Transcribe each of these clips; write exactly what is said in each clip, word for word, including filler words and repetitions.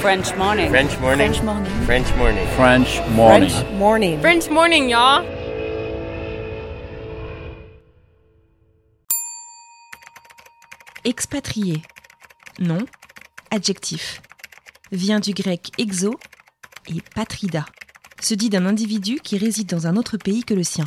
French morning. French morning. French morning. French morning. French morning. French morning. French morning, y'all. Expatrié. Nom, adjectif. Vient du grec exo et patrida. Se dit d'un individu qui réside dans un autre pays que le sien.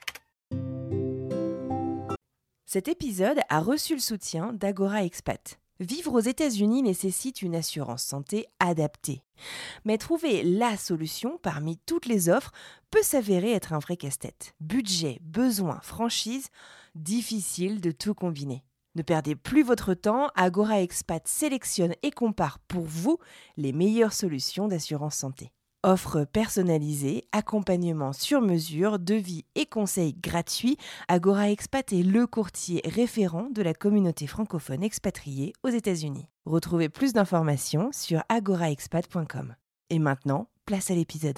Cet épisode a reçu le soutien d'Agora Expat. Vivre aux États-Unis nécessite une assurance santé adaptée. Mais trouver la solution parmi toutes les offres peut s'avérer être un vrai casse-tête. Budget, besoins, franchise, difficile de tout combiner. Ne perdez plus votre temps, Agora Expat sélectionne et compare pour vous les meilleures solutions d'assurance santé. Offre personnalisée, accompagnement sur mesure, devis et conseils gratuits, Agora Expat est le courtier référent de la communauté francophone expatriée aux États-Unis. Retrouvez plus d'informations sur agora expat point com. Et maintenant, place à l'épisode.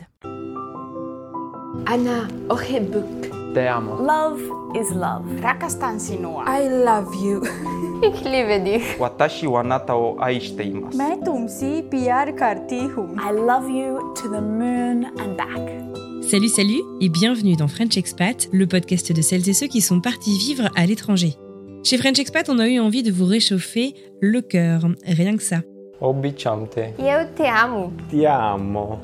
Anna Ohebuk. Te amo. Love is love. Rakastan sinua. I love you. Ik liebe dich. Watashi wa anata o aishite imasu. मैं तुमसे प्यार करती हूँ. I love you to the moon and back. Salut, salut et bienvenue dans French Expat, le podcast de celles et ceux qui sont partis vivre à l'étranger. Chez French Expat, on a eu envie de vous réchauffer le cœur, rien que ça. Obicham te. Eu te amo. Ti amo.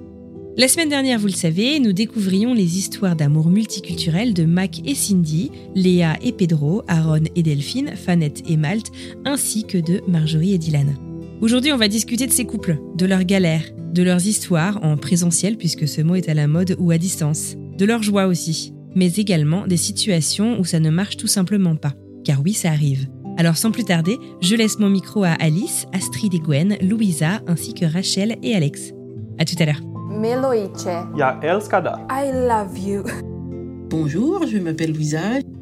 La semaine dernière, vous le savez, nous découvrions les histoires d'amour multiculturel de Mac et Cindy, Léa et Pedro, Aaron et Delphine, Fanette et Malte, ainsi que de Marjorie et Dylan. Aujourd'hui, on va discuter de ces couples, de leurs galères, de leurs histoires en présentiel puisque ce mot est à la mode ou à distance, de leurs joies aussi, mais également des situations où ça ne marche tout simplement pas. Car oui, ça arrive. Alors sans plus tarder, je laisse mon micro à Alice, Astrid et Gwen, Louisa, ainsi que Rachel et Alex. À tout à l'heure. Miloice. Ja älskar I love you. Bonjour, je m'appelle Louisa.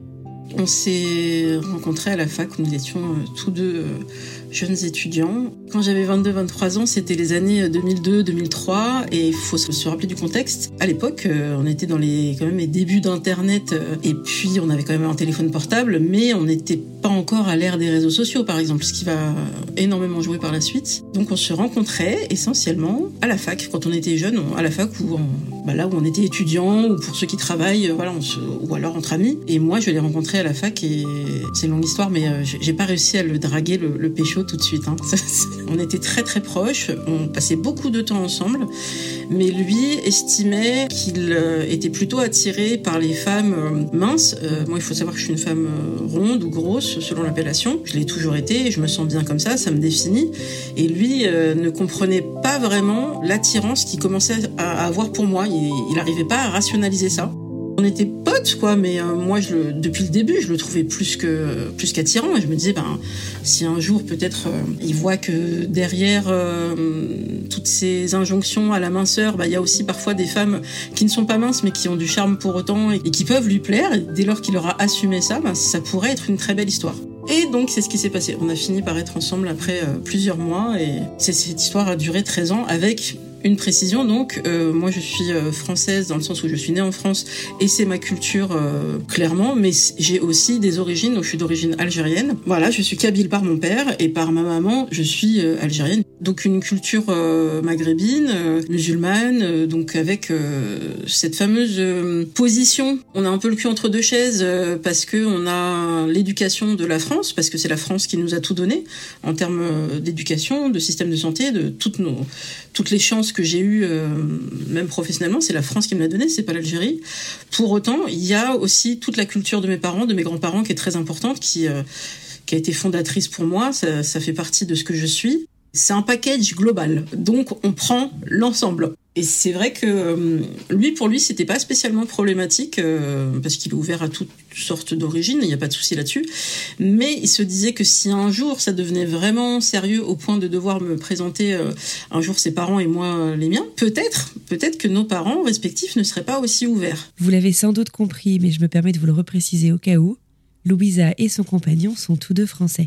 On s'est rencontrés à la fac, nous étions tous deux jeunes étudiants. Quand j'avais vingt-deux vingt-trois ans, c'était les années deux mille deux deux mille trois et il faut se rappeler du contexte. À l'époque, on était dans les, quand même, les débuts d'Internet et puis on avait quand même un téléphone portable, mais on n'était pas encore à l'ère des réseaux sociaux, par exemple, ce qui va énormément jouer par la suite. Donc on se rencontrait essentiellement à la fac, quand on était jeunes, à la fac ou en, bah là où on était étudiant ou pour ceux qui travaillent, voilà, on se, ou alors entre amis. Et moi, je l'ai rencontré à la fac et c'est une longue histoire, mais euh, j'ai pas réussi à le draguer, le, le pécho tout de suite. Hein. On était très très proches, on passait beaucoup de temps ensemble, mais lui estimait qu'il euh, était plutôt attiré par les femmes euh, minces. Euh, moi, il faut savoir que je suis une femme euh, ronde ou grosse, selon l'appellation. Je l'ai toujours été, je me sens bien comme ça, ça me définit. Et lui euh, ne comprenait pas vraiment l'attirance qu'il commençait à avoir pour moi. Il n'arrivait pas à rationaliser ça. On était potes, quoi, mais euh, moi, je le, depuis le début, je le trouvais plus que plus qu'attirant. Et je me disais, ben, si un jour, peut-être, euh, il voit que derrière euh, toutes ces injonctions à la minceur, ben, il y a aussi parfois des femmes qui ne sont pas minces, mais qui ont du charme pour autant et, et qui peuvent lui plaire. Et dès lors qu'il aura assumé ça, ben, ça pourrait être une très belle histoire. Et donc, c'est ce qui s'est passé. On a fini par être ensemble après euh, plusieurs mois et cette histoire a duré treize ans avec... Une précision, donc, euh, moi je suis euh, française dans le sens où je suis née en France et c'est ma culture euh, clairement, mais j'ai aussi des origines, donc je suis d'origine algérienne. Voilà, je suis kabyle par mon père et par ma maman, je suis euh, algérienne. Donc une culture euh, maghrébine, euh, musulmane, euh, donc avec euh, cette fameuse euh, position. On a un peu le cul entre deux chaises euh, parce que on a l'éducation de la France, parce que c'est la France qui nous a tout donné en termes euh, d'éducation, de système de santé, de toutes nos toutes les chances que j'ai eues, euh, même professionnellement, c'est la France qui me l'a donné, c'est pas l'Algérie. Pour autant, il y a aussi toute la culture de mes parents, de mes grands-parents, qui est très importante, qui euh, qui a été fondatrice pour moi. Ça, ça fait partie de ce que je suis. C'est un package global, donc on prend l'ensemble. Et c'est vrai que euh, lui, pour lui, c'était pas spécialement problématique euh, parce qu'il est ouvert à toutes sortes d'origines, il n'y a pas de souci là-dessus. Mais il se disait que si un jour ça devenait vraiment sérieux au point de devoir me présenter euh, un jour ses parents et moi euh, les miens, peut-être, peut-être que nos parents respectifs ne seraient pas aussi ouverts. Vous l'avez sans doute compris, mais je me permets de vous le repréciser au cas où. Louisa et son compagnon sont tous deux français.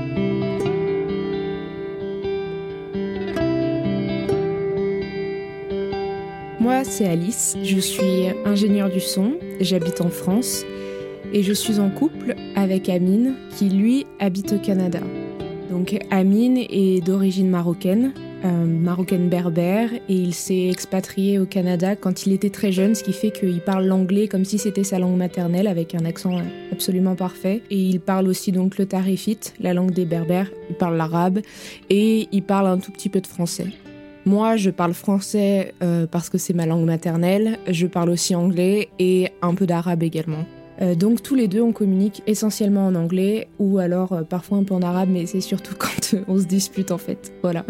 Moi, c'est Alice, je suis ingénieure du son, j'habite en France et je suis en couple avec Amine qui, lui, habite au Canada. Donc Amine est d'origine marocaine, euh, marocaine berbère et il s'est expatrié au Canada quand il était très jeune, ce qui fait qu'il parle l'anglais comme si c'était sa langue maternelle avec un accent absolument parfait. Et il parle aussi donc le tarifite, la langue des berbères, il parle l'arabe et il parle un tout petit peu de français. Moi, je parle français euh, parce que c'est ma langue maternelle, je parle aussi anglais et un peu d'arabe également. Euh, donc tous les deux, on communique essentiellement en anglais ou alors euh, parfois un peu en arabe, mais c'est surtout quand euh, on se dispute en fait. Voilà.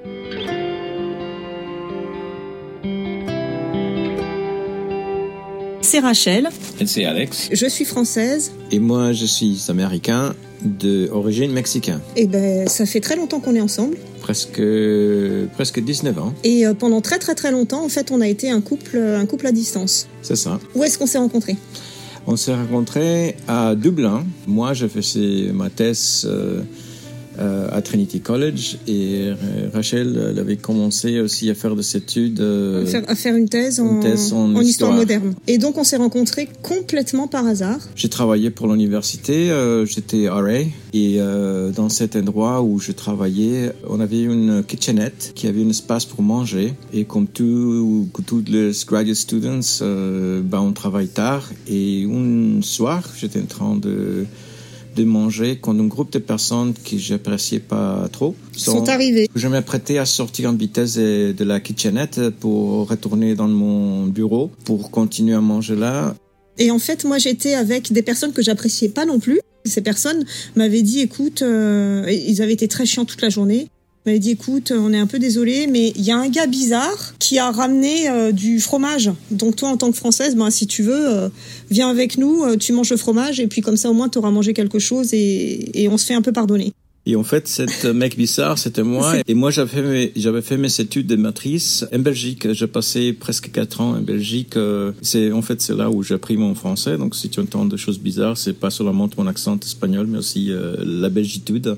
C'est Rachel. Et c'est Alex. Je suis française. Et moi, je suis américain d'origine mexicaine. Et ben, ça fait très longtemps qu'on est ensemble. Presque, presque dix-neuf ans. Et euh, pendant très très très longtemps, en fait, on a été un couple, un couple à distance. C'est ça. Où est-ce qu'on s'est rencontrés ? On s'est rencontrés à Dublin. Moi, je faisais ma thèse euh, euh, à Trinity College et Rachel elle avait commencé aussi à faire des études. Euh, à, faire, à faire une thèse, en, une thèse en, en histoire. histoire moderne. Et donc, on s'est rencontrés complètement par hasard. J'ai travaillé pour l'université, euh, j'étais R A et euh, dans cet endroit où je travaillais, on avait une kitchenette qui avait un espace pour manger et comme tout, tous les graduate students, euh, ben on travaille tard et un soir, j'étais en train de de manger quand un groupe de personnes que j'appréciais pas trop sont, sont arrivés. Je m'apprêtais à sortir en vitesse de la kitchenette pour retourner dans mon bureau pour continuer à manger là. Et en fait, moi, j'étais avec des personnes que j'appréciais pas non plus. Ces personnes m'avaient dit, écoute, euh, ils avaient été très chiants toute la journée. Ils m'avaient dit, écoute, on est un peu désolé, mais il y a un gars bizarre qui a ramené euh, du fromage. Donc toi, en tant que Française, ben, si tu veux, euh, viens avec nous, euh, tu manges le fromage, et puis comme ça, au moins, tu auras mangé quelque chose et, et on se fait un peu pardonner. Et en fait, cet mec bizarre, c'était moi. Et moi, j'avais fait mes, j'avais fait mes études de matrice en Belgique. J'ai passé presque quatre ans en Belgique. C'est, en fait, c'est là où j'ai appris mon français. Donc, si tu entends des choses bizarres, c'est pas seulement mon accent espagnol, mais aussi euh, la belgitude.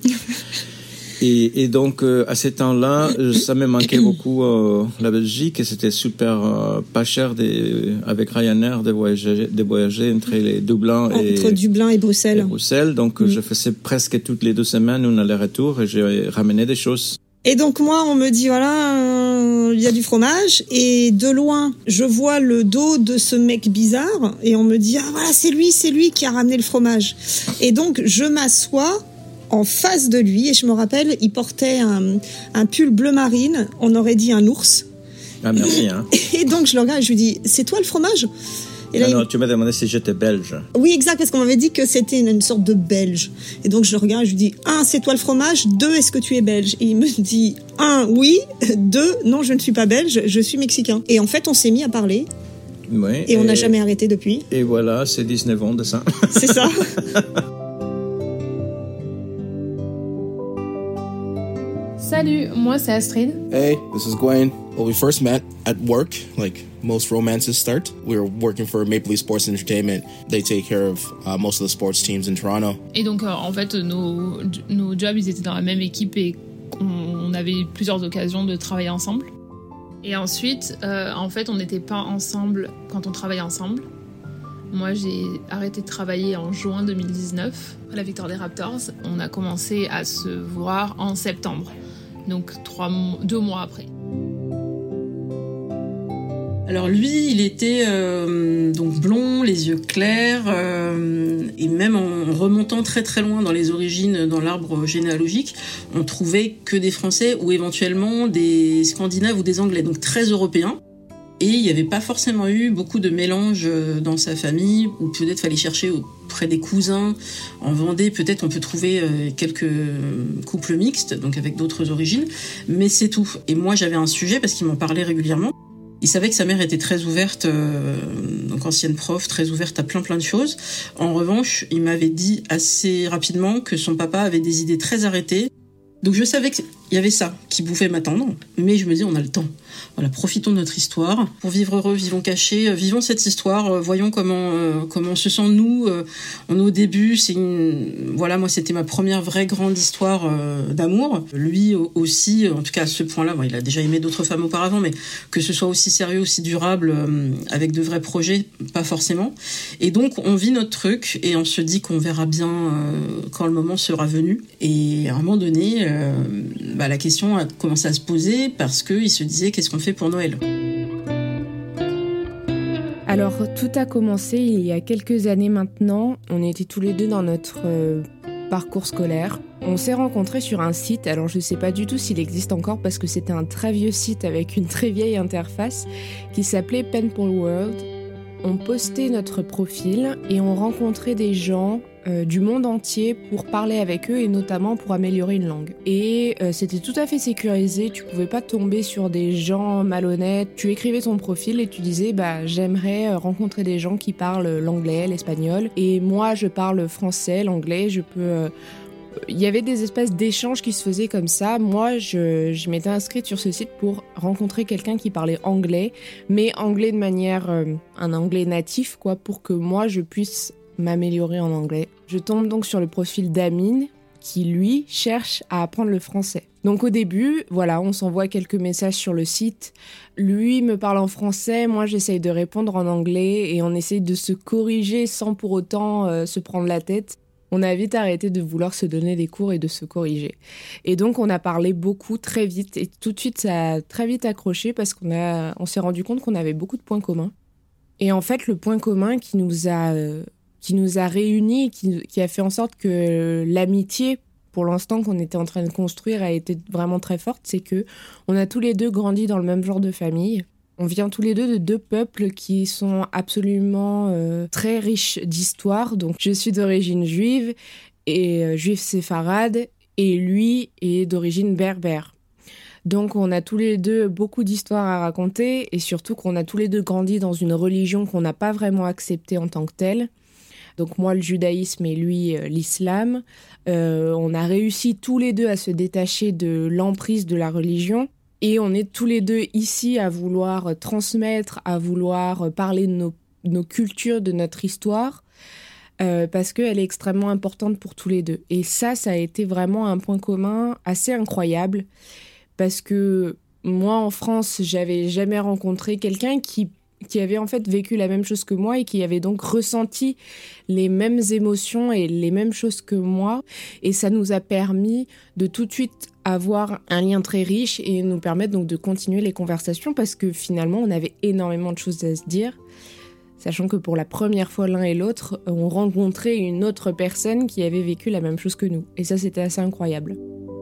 Et, et donc, euh, à ce temps-là, ça me manquait beaucoup euh, la Belgique et c'était super euh, pas cher de, avec Ryanair de voyager, de voyager entre les Dublin et entre Dublin et Bruxelles. Et Bruxelles. Donc, mmh. je faisais presque toutes les deux semaines un aller-retour et j'ai ramené des choses. Et donc moi, on me dit voilà, euh, il y a du fromage et de loin, je vois le dos de ce mec bizarre et on me dit ah voilà, c'est lui, c'est lui qui a ramené le fromage. Et donc je m'assois en face de lui et je me rappelle, il portait un, un pull bleu marine, on aurait dit un ours. Ah merci hein. Et donc je le regarde et je lui dis c'est toi le fromage ? Et là, non, non, il... tu m'as demandé si j'étais belge. Oui, exact, parce qu'on m'avait dit que c'était une, une sorte de belge. Et donc je le regarde et je lui dis un, c'est toi le fromage, deux, est-ce que tu es belge ? Et il me dit un, oui, deux, non, je ne suis pas belge, je suis mexicain. Et en fait, on s'est mis à parler. Oui, et, et on n'a et... jamais arrêté depuis. Et voilà, c'est dix-neuf ans de ça. C'est ça. Salut, moi c'est Astrid. Hey, this is Gwen. Well, we first met at work, like most romances start. We were working for Maple Leaf Sports Entertainment. They take care of uh, most of the sports teams in Toronto. Et donc, euh, en fait, nos, nos jobs, ils étaient dans la même équipe et on, on avait eu plusieurs occasions de travailler ensemble. Et ensuite, euh, en fait, on n'était pas ensemble quand on travaillait ensemble. Moi, j'ai arrêté de travailler en juin deux mille dix-neuf, à la victoire des Raptors. On a commencé à se voir en septembre, donc trois, deux mois après. Alors lui, il était euh, donc blond, les yeux clairs, euh, et même en remontant très très loin dans les origines, dans l'arbre généalogique, on trouvait que des Français ou éventuellement des Scandinaves ou des Anglais, donc très européens. Et il n'y avait pas forcément eu beaucoup de mélange dans sa famille, ou peut-être fallait chercher auprès des cousins. En Vendée, peut-être on peut trouver quelques couples mixtes, donc avec d'autres origines, mais c'est tout. Et moi, j'avais un sujet parce qu'il m'en parlait régulièrement. Il savait que sa mère était très ouverte, euh, donc ancienne prof, très ouverte à plein plein de choses. En revanche, il m'avait dit assez rapidement que son papa avait des idées très arrêtées. Donc je savais qu'il y avait ça qui pouvait m'attendre, mais je me dis on a le temps. Voilà, profitons de notre histoire. Pour vivre heureux, vivons cachés, vivons cette histoire, voyons comment euh, comment on se sent nous. Euh, on est au début, c'est une voilà, moi c'était ma première vraie grande histoire euh, d'amour. Lui aussi, en tout cas à ce point-là, bon, il a déjà aimé d'autres femmes auparavant, mais que ce soit aussi sérieux, aussi durable, euh, avec de vrais projets, pas forcément. Et donc on vit notre truc et on se dit qu'on verra bien euh, quand le moment sera venu. Et à un moment donné, euh, bah, la question a commencé à se poser parce qu'ils se disaient qu'est-ce qu'on fait pour Noël ? Alors, tout a commencé il y a quelques années maintenant. On était tous les deux dans notre euh, parcours scolaire. On s'est rencontrés sur un site, alors je ne sais pas du tout s'il existe encore parce que c'était un très vieux site avec une très vieille interface qui s'appelait Penpal World. On postait notre profil et on rencontrait des gens euh, du monde entier pour parler avec eux et notamment pour améliorer une langue. Et euh, c'était tout à fait sécurisé, tu pouvais pas tomber sur des gens malhonnêtes. Tu écrivais ton profil et tu disais bah j'aimerais rencontrer des gens qui parlent l'anglais, l'espagnol et moi je parle français, l'anglais, je peux... Euh, Il y avait des espèces d'échanges qui se faisaient comme ça. Moi, je, je m'étais inscrite sur ce site pour rencontrer quelqu'un qui parlait anglais, mais anglais de manière... Euh, un anglais natif, quoi, pour que moi, je puisse m'améliorer en anglais. Je tombe donc sur le profil d'Amine, qui, lui, cherche à apprendre le français. Donc au début, voilà, on s'envoie quelques messages sur le site. Lui me parle en français, moi j'essaye de répondre en anglais, et on essaye de se corriger sans pour autant euh, se prendre la tête. On a vite arrêté de vouloir se donner des cours et de se corriger. Et donc, on a parlé beaucoup, très vite. Et tout de suite, ça a très vite accroché parce qu'on a, on s'est rendu compte qu'on avait beaucoup de points communs. Et en fait, le point commun qui nous a, euh, qui nous a réunis, qui, qui a fait en sorte que l'amitié, pour l'instant qu'on était en train de construire, a été vraiment très forte, c'est que on a tous les deux grandi dans le même genre de famille. On vient tous les deux de deux peuples qui sont absolument euh, très riches d'histoire. Donc, je suis d'origine juive, et euh, juive séfarade, et lui est d'origine berbère. Donc, on a tous les deux beaucoup d'histoires à raconter, et surtout qu'on a tous les deux grandi dans une religion qu'on n'a pas vraiment acceptée en tant que telle. Donc, moi, le judaïsme et lui, euh, l'islam. Euh, on a réussi tous les deux à se détacher de l'emprise de la religion. Et on est tous les deux ici à vouloir transmettre, à vouloir parler de nos, nos cultures, de notre histoire, euh, parce qu'elle est extrêmement importante pour tous les deux. Et ça, ça a été vraiment un point commun assez incroyable, parce que moi, en France, j'avais jamais rencontré quelqu'un qui, qui avait en fait vécu la même chose que moi et qui avait donc ressenti les mêmes émotions et les mêmes choses que moi. Et ça nous a permis de tout de suite avoir un lien très riche et nous permettre donc de continuer les conversations parce que finalement, on avait énormément de choses à se dire, sachant que pour la première fois, l'un et l'autre, on rencontrait une autre personne qui avait vécu la même chose que nous. Et ça, c'était assez incroyable.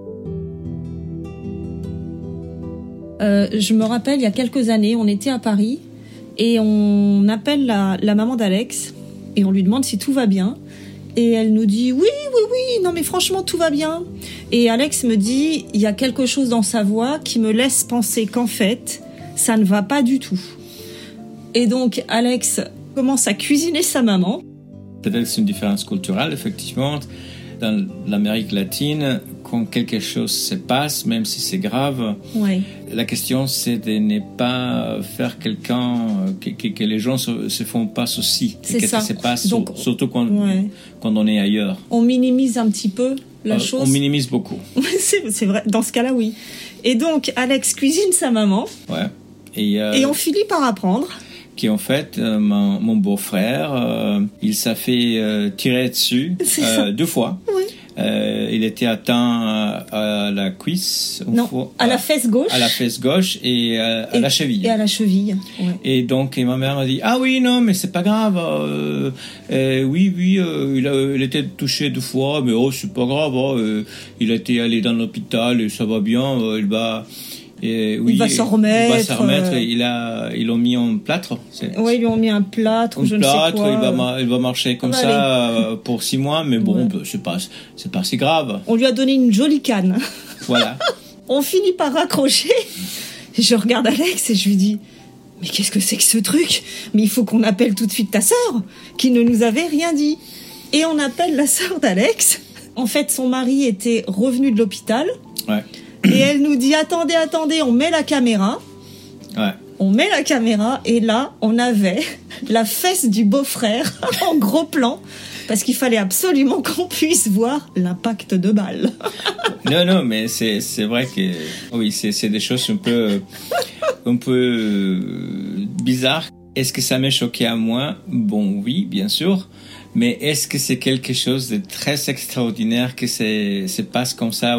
Euh, je me rappelle, il y a quelques années, on était à Paris et on appelle la, la maman d'Alex et on lui demande si tout va bien. Et elle nous dit « Oui, oui, oui, non mais franchement, tout va bien. » Et Alex me dit « Il y a quelque chose dans sa voix qui me laisse penser qu'en fait, ça ne va pas du tout. » Et donc, Alex commence à cuisiner sa maman. Peut-être que c'est une différence culturelle, effectivement. Dans l'Amérique latine, quand quelque chose se passe, même si c'est grave, ouais. La question c'est de ne pas faire quelqu'un, que, que, que les gens se, se font pas souci. C'est que ça. Ça se passe, donc, surtout quand, ouais. quand on est ailleurs. On minimise un petit peu la euh, chose. On minimise beaucoup. c'est, c'est vrai, dans ce cas-là, oui. Et donc, Alex cuisine sa maman. Ouais. Et, euh, et on finit par apprendre qui en fait, euh, mon, mon beau-frère, euh, il s'est fait euh, tirer dessus euh, deux fois. Oui. Euh, il était atteint à, à la cuisse, non, fois, à, à la fesse gauche, à la fesse gauche et à, à et, la cheville. Et à la cheville. Ouais. Et donc, et ma mère m'a dit ah oui non mais c'est pas grave. Euh, euh, oui oui, euh, il a, il était touché deux fois, mais oh c'est pas grave. Oh, euh, il a été allé dans l'hôpital et ça va bien. Euh, il va Et oui, il va s'en remettre. Il va s'en remettre. Euh... Il a, ils l'ont mis en plâtre. Oui, ils lui ont mis un plâtre. Un je plâtre. Ne sais quoi. Il va, il va marcher comme ça euh, pour six mois, mais bon, ouais. c'est pas, c'est pas si grave. On lui a donné une jolie canne. Voilà. On finit par raccrocher. Je regarde Alex et je lui dis, mais qu'est-ce que c'est que ce truc ? Mais il faut qu'on appelle tout de suite ta sœur, qui ne nous avait rien dit. Et on appelle la sœur d'Alex. En fait, son mari était revenu de l'hôpital. Ouais. Et elle nous dit, attendez, attendez, on met la caméra. Ouais. On met la caméra et là, on avait la fesse du beau-frère en gros plan parce qu'il fallait absolument qu'on puisse voir l'impact de balle. Non, non, mais c'est, c'est vrai que oui, c'est, c'est des choses un peu, un peu bizarres. Est-ce que ça m'a choqué à moi ? Bon, oui, bien sûr. Mais est-ce que c'est quelque chose de très extraordinaire que c'est, se passe comme ça au Mexique ?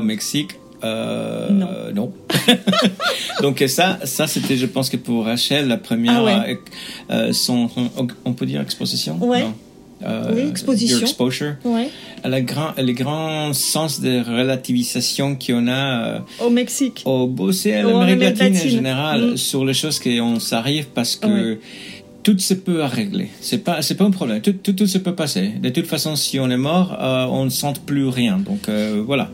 Euh, non. non. Donc ça, ça c'était, je pense que pour Rachel, la première, ah ouais. euh, son, on peut dire exposition. Ouais. Non. Euh, oui, exposition. Your exposure. Ouais. Le grand, le grand sens de relativisation qu'on a euh, au Mexique, au c'est à l'Amérique latine, latine en général, mmh. sur les choses qu'on s'arrive parce que ouais. tout se peut à régler. C'est pas, c'est pas un problème. Tout, tout, tout se peut passer. De toute façon, si on est mort, euh, on ne sent plus rien. Donc euh, voilà.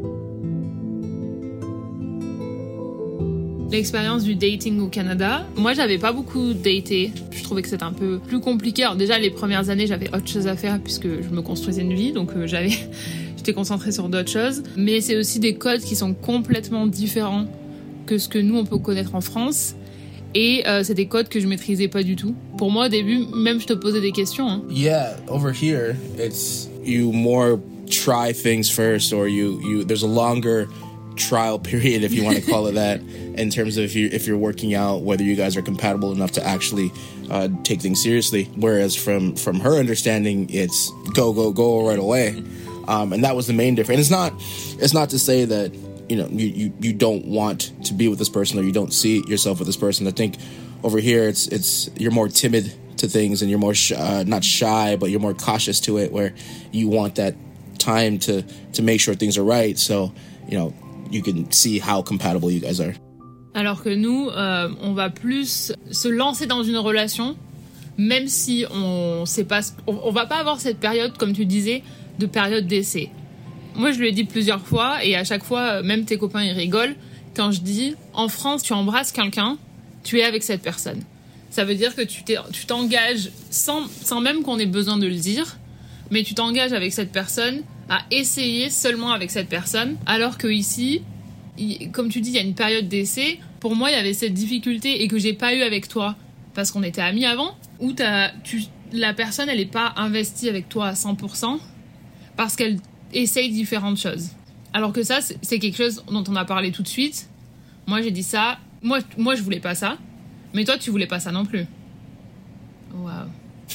L'expérience du dating au Canada, moi j'avais pas beaucoup daté, je trouvais que c'était un peu plus compliqué. Alors déjà les premières années j'avais autre chose à faire puisque je me construisais une vie, donc euh, j'avais, j'étais concentrée sur d'autres choses. Mais c'est aussi des codes qui sont complètement différents que ce que nous on peut connaître en France. Et euh, c'est des codes que je maîtrisais pas du tout. Pour moi au début, même je te posais des questions. Hein. Yeah, over here it's you more try things first, or you you there's a longer trial period, if you want to call it that, in terms of if you if you're working out whether you guys are compatible enough to actually uh, take things seriously. Whereas from from her understanding, it's go go go right away, um, and that was the main difference. And it's not it's not to say that you know you, you you don't want to be with this person or you don't see yourself with this person. I think over here it's it's you're more timid to things and you're more sh- uh, not shy, but you're more cautious to it, where you want that time to to make sure things are right. So you know. You can see how compatible you guys are. Alors que nous, euh, on va plus se lancer dans une relation, même si on sait pas, on, on va pas avoir cette période, comme tu disais, de période d'essai. Moi, je lui ai dit plusieurs fois, et à chaque fois, même tes copains ils rigolent quand je dis, en France, tu embrasses quelqu'un, tu es avec cette personne. Ça veut dire que tu, t'es, tu t'engages sans, sans même qu'on ait besoin de le dire, mais tu t'engages avec cette personne à essayer seulement avec cette personne, alors que ici, il, comme tu dis, il y a une période d'essai. Pour moi, il y avait cette difficulté et que j'ai pas eu avec toi parce qu'on était amis avant, où t'as, tu, la personne elle est pas investie avec toi à cent pour cent parce qu'elle essaye différentes choses. Alors que ça, c'est, c'est quelque chose dont on a parlé tout de suite. Moi, j'ai dit ça. Moi, moi, je voulais pas ça, mais toi, tu voulais pas ça non plus. Waouh.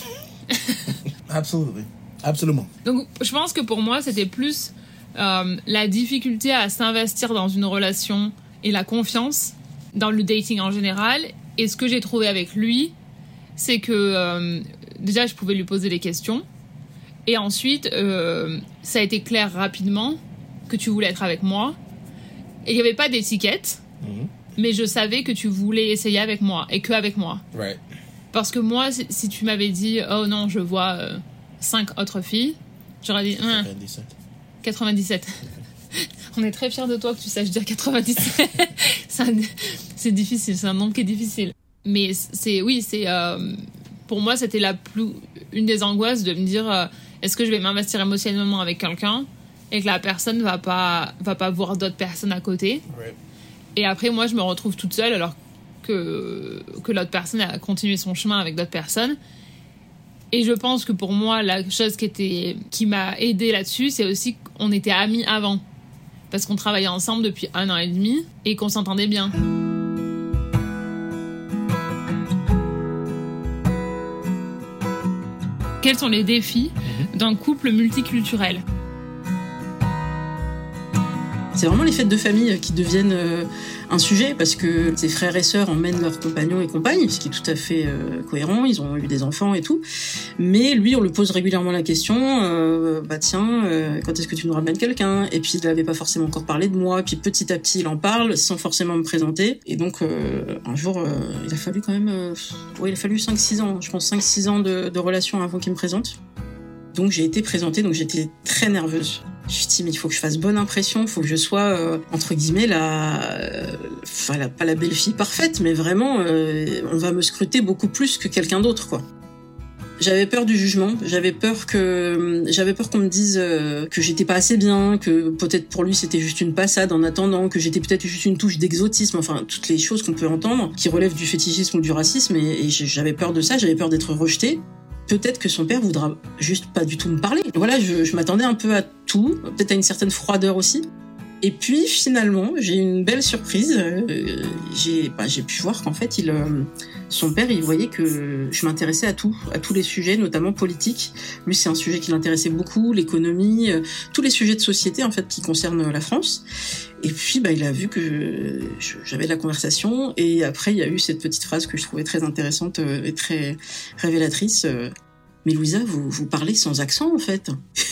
Absolutely. Absolument. Donc, je pense que pour moi, c'était plus euh, la difficulté à s'investir dans une relation et la confiance dans le dating en général. Et ce que j'ai trouvé avec lui, c'est que euh, déjà, je pouvais lui poser des questions. Et ensuite, euh, ça a été clair rapidement que tu voulais être avec moi. Et il n'y avait pas d'étiquette, mm-hmm. mais je savais que tu voulais essayer avec moi et que avec moi. Right. Parce que moi, si, si tu m'avais dit « Oh non, je vois... Euh, cinq autres filles, j'aurais dit hein, quatre-vingt-dix-sept. quatre-vingt-dix-sept. On est très fiers de toi que tu saches dire quatre-vingt-dix-sept. c'est, un, c'est difficile, c'est un nombre qui est difficile. Mais c'est, oui, c'est, euh, pour moi, c'était la plus, une des angoisses de me dire euh, est-ce que je vais m'investir émotionnellement avec quelqu'un et que la personne va pas, va pas voir d'autres personnes à côté. Right. Et après, moi, je me retrouve toute seule alors que, que l'autre personne a continué son chemin avec d'autres personnes. Et je pense que pour moi, la chose qui, était, qui m'a aidée là-dessus, c'est aussi qu'on était amis avant. Parce qu'on travaillait ensemble depuis un an et demi et qu'on s'entendait bien. Quels sont les défis d'un couple multiculturel ? C'est vraiment les fêtes de famille qui deviennent euh, un sujet parce que ses frères et sœurs emmènent leurs compagnons et compagnes, ce qui est tout à fait euh, cohérent, ils ont eu des enfants et tout. Mais lui, on lui pose régulièrement la question, euh, bah tiens, euh, quand est-ce que tu nous ramènes quelqu'un ? Et puis il n'avait pas forcément encore parlé de moi, et puis petit à petit il en parle sans forcément me présenter. Et donc euh, un jour, euh, il a fallu quand même, euh, ouais, il a fallu cinq six ans, je pense cinq six ans de, de relation avant qu'il me présente. Donc j'ai été présentée, donc j'étais très nerveuse. Je me suis dit, mais il faut que je fasse bonne impression, il faut que je sois, euh, entre guillemets, la, euh, enfin, la, pas la belle-fille parfaite, mais vraiment, euh, on va me scruter beaucoup plus que quelqu'un d'autre, quoi. J'avais peur du jugement, j'avais peur que, j'avais peur qu'on me dise euh, que j'étais pas assez bien, que peut-être pour lui c'était juste une passade en attendant, que j'étais peut-être juste une touche d'exotisme, enfin, toutes les choses qu'on peut entendre, qui relèvent du fétichisme ou du racisme, et, et j'avais peur de ça, j'avais peur d'être rejetée. Peut-être que son père voudra juste pas du tout me parler. Voilà, je, je m'attendais un peu à tout, peut-être à une certaine froideur aussi. Et puis finalement, j'ai eu une belle surprise. Euh, j'ai, bah, j'ai pu voir qu'en fait, il, euh, son père, il voyait que je m'intéressais à tout, à tous les sujets, notamment politiques. Lui, c'est un sujet qui l'intéressait beaucoup, l'économie, euh, tous les sujets de société en fait qui concernent la France. Et puis, bah, il a vu que je, j'avais de la conversation. Et après, il y a eu cette petite phrase que je trouvais très intéressante euh, et très révélatrice. Euh, Mais Louisa, vous, vous parlez sans accent en fait.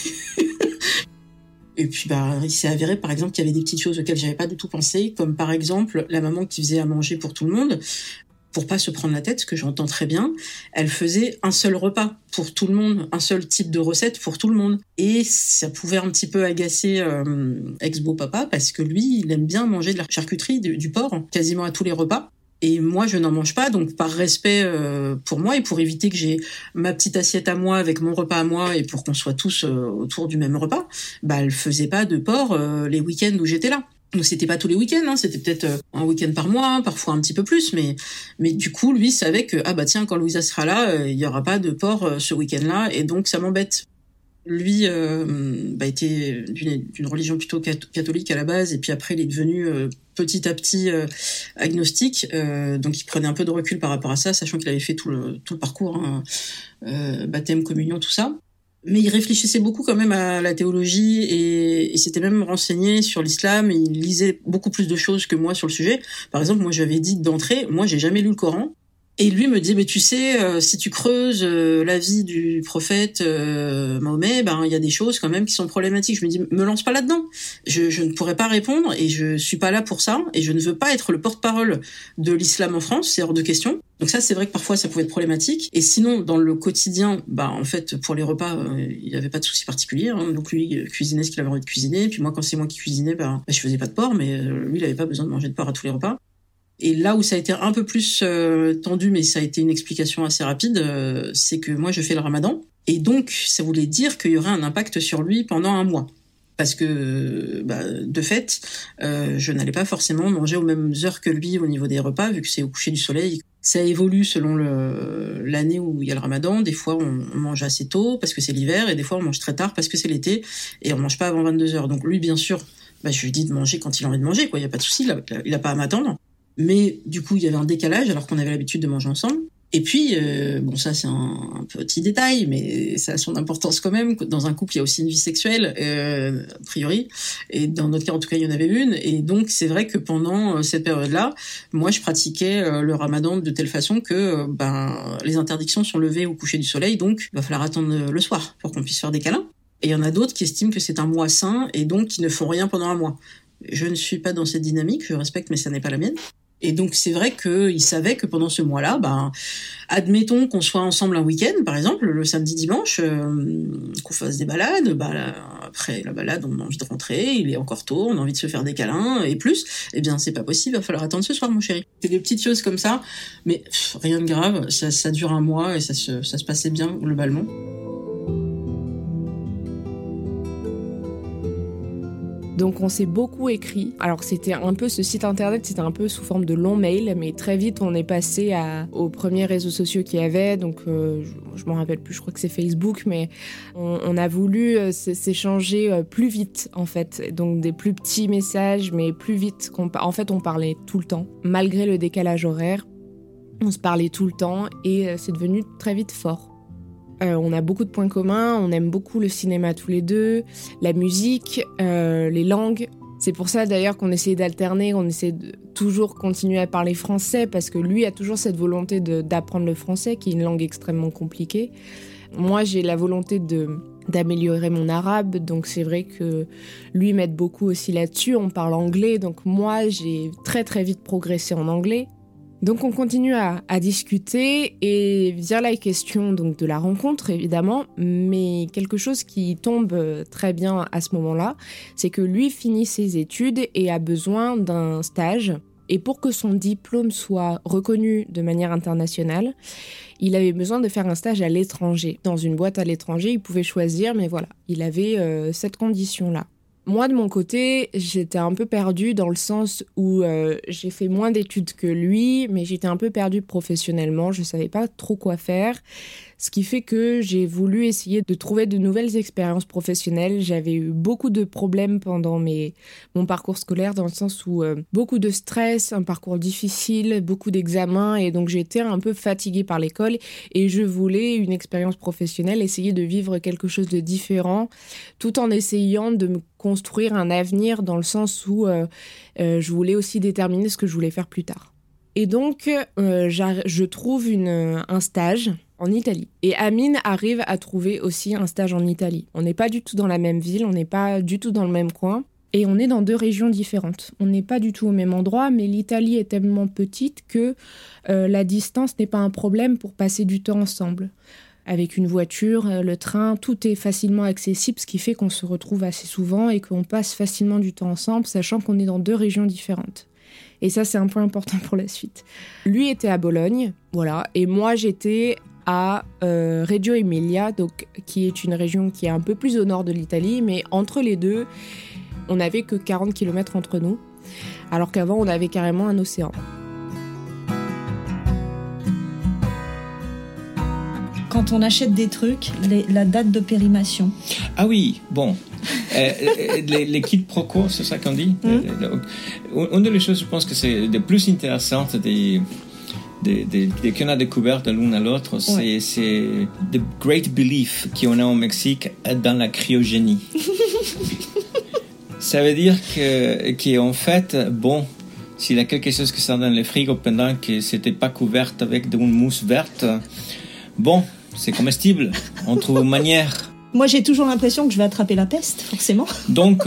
Et puis, bah, il s'est avéré, par exemple, qu'il y avait des petites choses auxquelles j'avais pas du tout pensé, comme par exemple, la maman qui faisait à manger pour tout le monde, pour pas se prendre la tête, ce que j'entends très bien, elle faisait un seul repas pour tout le monde, un seul type de recette pour tout le monde. Et ça pouvait un petit peu agacer euh, ex-beau-papa, parce que lui, il aime bien manger de la charcuterie, du, du porc, quasiment à tous les repas. Et moi, je n'en mange pas, donc par respect euh, pour moi et pour éviter que j'ai ma petite assiette à moi avec mon repas à moi et pour qu'on soit tous euh, autour du même repas, bah elle faisait pas de porc euh, les week-ends où j'étais là. Donc c'était pas tous les week-ends, hein, c'était peut-être euh, un week-end par mois, hein, parfois un petit peu plus, mais mais du coup lui savait que ah bah tiens quand Louisa sera là, euh, il y aura pas de porc euh, ce week-end-là et donc ça m'embête. Lui euh, bah, était d'une, d'une religion plutôt catholique à la base, et puis après il est devenu euh, petit à petit euh, agnostique, euh, donc il prenait un peu de recul par rapport à ça, sachant qu'il avait fait tout le, tout le parcours, hein, euh, baptême, communion, tout ça. Mais il réfléchissait beaucoup quand même à la théologie et il s'était même renseigné sur l'islam, et il lisait beaucoup plus de choses que moi sur le sujet. Par exemple, moi j'avais dit d'entrée, moi j'ai jamais lu le Coran. Et lui me dit, mais tu sais, euh, si tu creuses euh, la vie du prophète euh, Mahomet, ben il y a des choses quand même qui sont problématiques. Je me dis, me lance pas là-dedans. Je, je ne pourrais pas répondre et je suis pas là pour ça. Et je ne veux pas être le porte-parole de l'islam en France, c'est hors de question. Donc ça, c'est vrai que parfois ça pouvait être problématique. Et sinon, dans le quotidien, bah en fait, pour les repas, euh, il n'y avait pas de souci particulier. Hein. Donc lui, il cuisinait ce qu'il avait envie de cuisiner. Et puis moi, quand c'est moi qui cuisinais, bah, bah je faisais pas de porc, mais euh, lui, il avait pas besoin de manger de porc à tous les repas. Et là où ça a été un peu plus euh, tendu, mais ça a été une explication assez rapide, euh, c'est que moi je fais le ramadan. Et donc ça voulait dire qu'il y aurait un impact sur lui pendant un mois. Parce que, bah, de fait, euh, je n'allais pas forcément manger aux mêmes heures que lui au niveau des repas, vu que c'est au coucher du soleil. Ça évolue selon le, l'année où il y a le ramadan. Des fois, on, on mange assez tôt parce que c'est l'hiver, et des fois, on mange très tard parce que c'est l'été, et on mange pas avant vingt-deux heures. Donc lui, bien sûr, bah, je lui dis de manger quand il a envie de manger, quoi. Il y a pas de souci, il a, il a pas à m'attendre. Mais du coup, il y avait un décalage alors qu'on avait l'habitude de manger ensemble. Et puis, euh, bon, ça c'est un, un petit détail, mais ça a son importance quand même. Dans un couple, il y a aussi une vie sexuelle, euh, a priori. Et dans notre cas, en tout cas, il y en avait une. Et donc, c'est vrai que pendant euh, cette période-là, moi, je pratiquais euh, le ramadan de telle façon que euh, ben les interdictions sont levées au coucher du soleil. Donc, il va falloir attendre le soir pour qu'on puisse faire des câlins. Et il y en a d'autres qui estiment que c'est un mois saint et donc qui ne font rien pendant un mois. Je ne suis pas dans cette dynamique, je respecte, mais ça n'est pas la mienne. Et donc, c'est vrai qu'il savait que pendant ce mois-là, ben, admettons qu'on soit ensemble un week-end, par exemple, le samedi-dimanche, euh, qu'on fasse des balades, bah, là, après la balade, on a envie de rentrer, il est encore tôt, on a envie de se faire des câlins, et plus, eh bien, c'est pas possible, il va falloir attendre ce soir, mon chéri. C'est des petites choses comme ça, mais pff, rien de grave, ça, ça dure un mois, et ça se, ça se passait bien, globalement. Donc on s'est beaucoup écrit. Alors c'était un peu, ce site internet, c'était un peu sous forme de long mail, mais très vite on est passé à, aux premiers réseaux sociaux qu'il y avait. Donc euh, je, je m'en rappelle plus, je crois que c'est Facebook, mais on, on a voulu euh, s'échanger euh, plus vite en fait. Donc des plus petits messages, mais plus vite. Qu'on, en fait on parlait tout le temps, malgré le décalage horaire. On se parlait tout le temps et euh, c'est devenu très vite fort. Euh, on a beaucoup de points communs, on aime beaucoup le cinéma tous les deux, la musique, euh, les langues. C'est pour ça d'ailleurs qu'on essayait d'alterner, on essayait de toujours continuer à parler français, parce que lui a toujours cette volonté de, d'apprendre le français, qui est une langue extrêmement compliquée. Moi, j'ai la volonté de, d'améliorer mon arabe, donc c'est vrai que lui m'aide beaucoup aussi là-dessus. On parle anglais, donc moi, j'ai très très vite progressé en anglais. Donc on continue à, à discuter et vient la question donc de la rencontre évidemment, mais quelque chose qui tombe très bien à ce moment-là, c'est que lui finit ses études et a besoin d'un stage. Et pour que son diplôme soit reconnu de manière internationale, il avait besoin de faire un stage à l'étranger. Dans une boîte à l'étranger, il pouvait choisir, mais voilà, il avait euh, cette condition-là. Moi, de mon côté, j'étais un peu perdue dans le sens où euh, j'ai fait moins d'études que lui, mais j'étais un peu perdue professionnellement. Je ne savais pas trop quoi faire. Ce qui fait que j'ai voulu essayer de trouver de nouvelles expériences professionnelles. J'avais eu beaucoup de problèmes pendant mes, mon parcours scolaire, dans le sens où euh, beaucoup de stress, un parcours difficile, beaucoup d'examens, et donc j'étais un peu fatiguée par l'école et je voulais une expérience professionnelle, essayer de vivre quelque chose de différent, tout en essayant de me construire un avenir, dans le sens où euh, euh, je voulais aussi déterminer ce que je voulais faire plus tard. Et donc, euh, je trouve une, un stage en Italie. Et Amine arrive à trouver aussi un stage en Italie. On n'est pas du tout dans la même ville, on n'est pas du tout dans le même coin. Et on est dans deux régions différentes. On n'est pas du tout au même endroit, mais l'Italie est tellement petite que euh, la distance n'est pas un problème pour passer du temps ensemble. Avec une voiture, le train, tout est facilement accessible, ce qui fait qu'on se retrouve assez souvent et qu'on passe facilement du temps ensemble, sachant qu'on est dans deux régions différentes. Et ça, c'est un point important pour la suite. Lui était à Bologne, voilà, et moi, j'étais à euh, Reggio Emilia, donc, qui est une région qui est un peu plus au nord de l'Italie, mais entre les deux, on n'avait que quarante kilomètres entre nous, alors qu'avant, on avait carrément un océan. Quand on achète des trucs, les, la date de périmation. Ah oui, bon. euh, les, les kits Proco, c'est ça qu'on dit. mmh. Une des choses, je pense que c'est les plus intéressantes des, des, des, des, qu'on a découvertes de l'une à l'autre, c'est, ouais. c'est the great belief qu'on a au Mexique dans la cryogénie. Ça veut dire que, qu'en fait, bon, s'il y a quelque chose qui sort dans le frigo pendant que c'était pas couvert avec une mousse verte, bon, c'est comestible. On trouve une manière. Moi, j'ai toujours l'impression que je vais attraper la peste, forcément. Donc,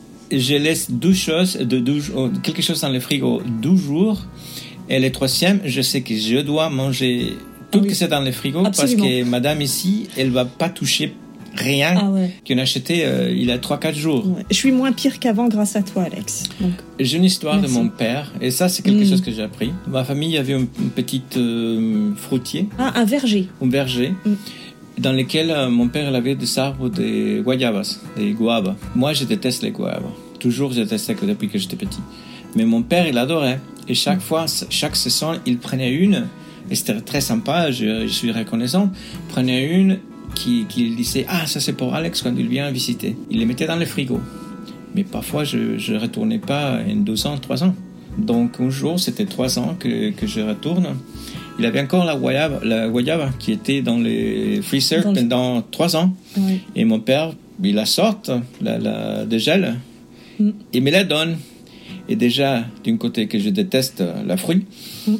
je laisse deux choses, de, deux, quelque chose dans le frigo douze jours. Et le troisième, je sais que je dois manger tout ah oui. ce que c'est dans le frigo. Absolument. Parce que madame ici, elle va pas toucher rien ah ouais. qu'on a acheté euh, il y a trois quatre jours. Ouais. Je suis moins pire qu'avant grâce à toi, Alex. Donc, j'ai une histoire merci. de mon père, et ça, c'est quelque mmh. chose que j'ai appris. Ma famille avait un, un petit euh, fruitier. Ah, un verger. Un verger. Mmh. Dans lequel euh, mon père avait des arbres de guayabas, des guavas. Moi, je déteste les guavas. Toujours, je détestais depuis que j'étais petit. Mais mon père, il adorait. Et chaque mmh. fois, chaque saison, il prenait une. Et c'était très sympa, je, je suis reconnaissant. Il prenait une qui, qui disait « Ah, ça c'est pour Alex quand il vient visiter ». Il les mettait dans le frigo. Mais parfois, je ne retournais pas en deux ans, trois ans. Donc, un jour, c'était trois ans que, que je retourne. Il avait encore la guayaba, la guayaba qui était dans le freezer dans pendant le... trois ans. Oui. Et mon père, il la sort, la, la dégèle, mm. et me la donne. Et déjà, d'un côté, que je déteste la fruit. Mm.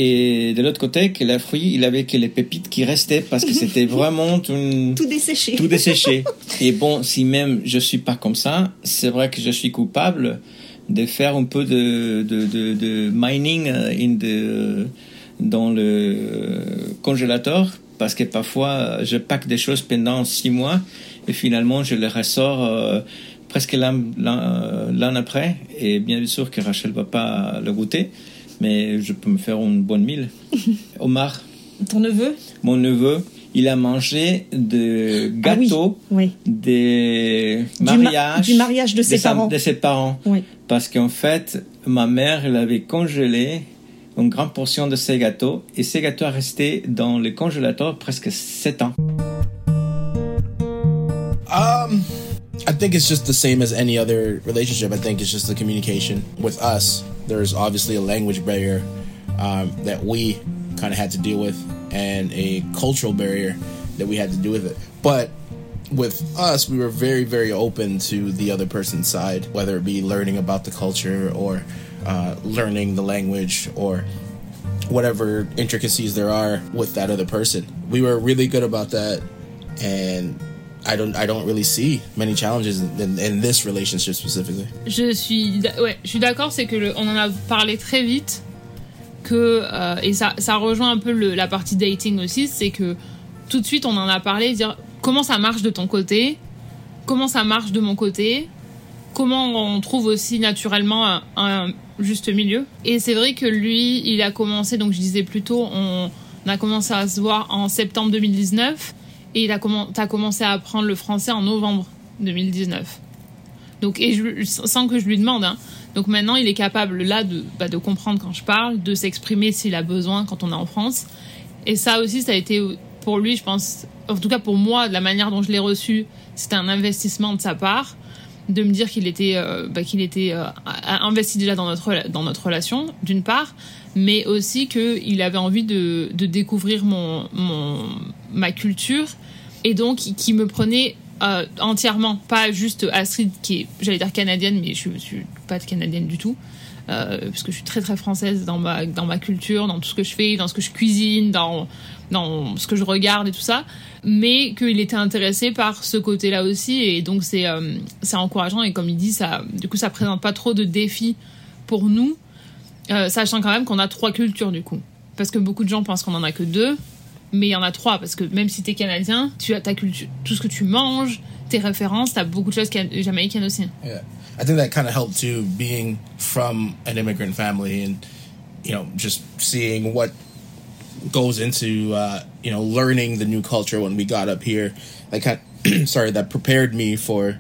Et de l'autre côté, que la fruit, il avait que les pépites qui restaient parce que c'était vraiment une... tout desséché. Tout desséché. Et bon, si même je suis pas comme ça, c'est vrai que je suis coupable de faire un peu de, de, de, de mining in the... dans le congélateur, parce que parfois je pack des choses pendant six mois et finalement je les ressors euh, presque l'an, l'an, l'an après, et bien sûr que Rachel va pas le goûter, mais je peux me faire une bonne mille. Omar, ton neveu, mon neveu, il a mangé de gâteaux, ah oui, oui. des du, mariages, ma- du mariage de ses de parents, sa, de ses parents, oui. Parce qu'en fait ma mère, elle avait congelé une grande portion de ces gâteaux, et ces gâteaux sont restés dans le congélateur presque sept ans. Um, I think it's just the same as any other relationship. I think it's just the communication. With us, there's obviously a language barrier um, that we kind of had to deal with, and a cultural barrier that we had to deal with it. But with us, we were very, very open to the other person's side, whether it be learning about the culture or Uh, learning the language or whatever intricacies there are with that other person. We were really good about that, and I don't I don't really see many challenges in, in this relationship specifically. Je suis ouais, je suis d'accord, c'est que le, on en a parlé très vite, que euh, et ça ça rejoint un peu le, la partie dating aussi, c'est que tout de suite on en a parlé, dire comment ça marche de ton côté, comment ça marche de mon côté, comment on trouve aussi naturellement un, un juste milieu. Et c'est vrai que lui, il a commencé, donc je disais plus tôt, on, on a commencé à se voir en septembre deux mille dix-neuf, et il a comm- t'as commencé à apprendre le français en novembre deux mille dix-neuf. Donc, et je, sans que je lui demande, hein. Donc maintenant, il est capable là de, bah, de comprendre quand je parle, de s'exprimer s'il a besoin quand on est en France. Et ça aussi, ça a été pour lui, je pense, en tout cas pour moi, de la manière dont je l'ai reçu, c'était un investissement de sa part, de me dire qu'il était, euh, bah, qu'il était euh, investi déjà dans notre, dans notre relation, d'une part, mais aussi qu'il avait envie de, de découvrir mon, mon, ma culture, et donc qui me prenait euh, entièrement, pas juste Astrid, qui est, j'allais dire canadienne, mais je ne suis pas canadienne du tout. Euh, parce que je suis très très française dans ma, dans ma culture, dans tout ce que je fais, dans ce que je cuisine, dans, dans ce que je regarde et tout ça, mais qu'il était intéressé par ce côté-là aussi, et donc c'est, euh, c'est encourageant, et comme il dit, ça, du coup ça présente pas trop de défis pour nous, euh, sachant quand même qu'on a trois cultures du coup, parce que beaucoup de gens pensent qu'on en a que deux, mais il y en a trois, parce que même si t'es canadien, tu as ta culture, tout ce que tu manges, tes références, t'as beaucoup de choses jamaïcaines aussi. Yeah. I think that kind of helped too, being from an immigrant family and, you know, just seeing what goes into, uh, you know, learning the new culture when we got up here. That kind of, sorry, that prepared me for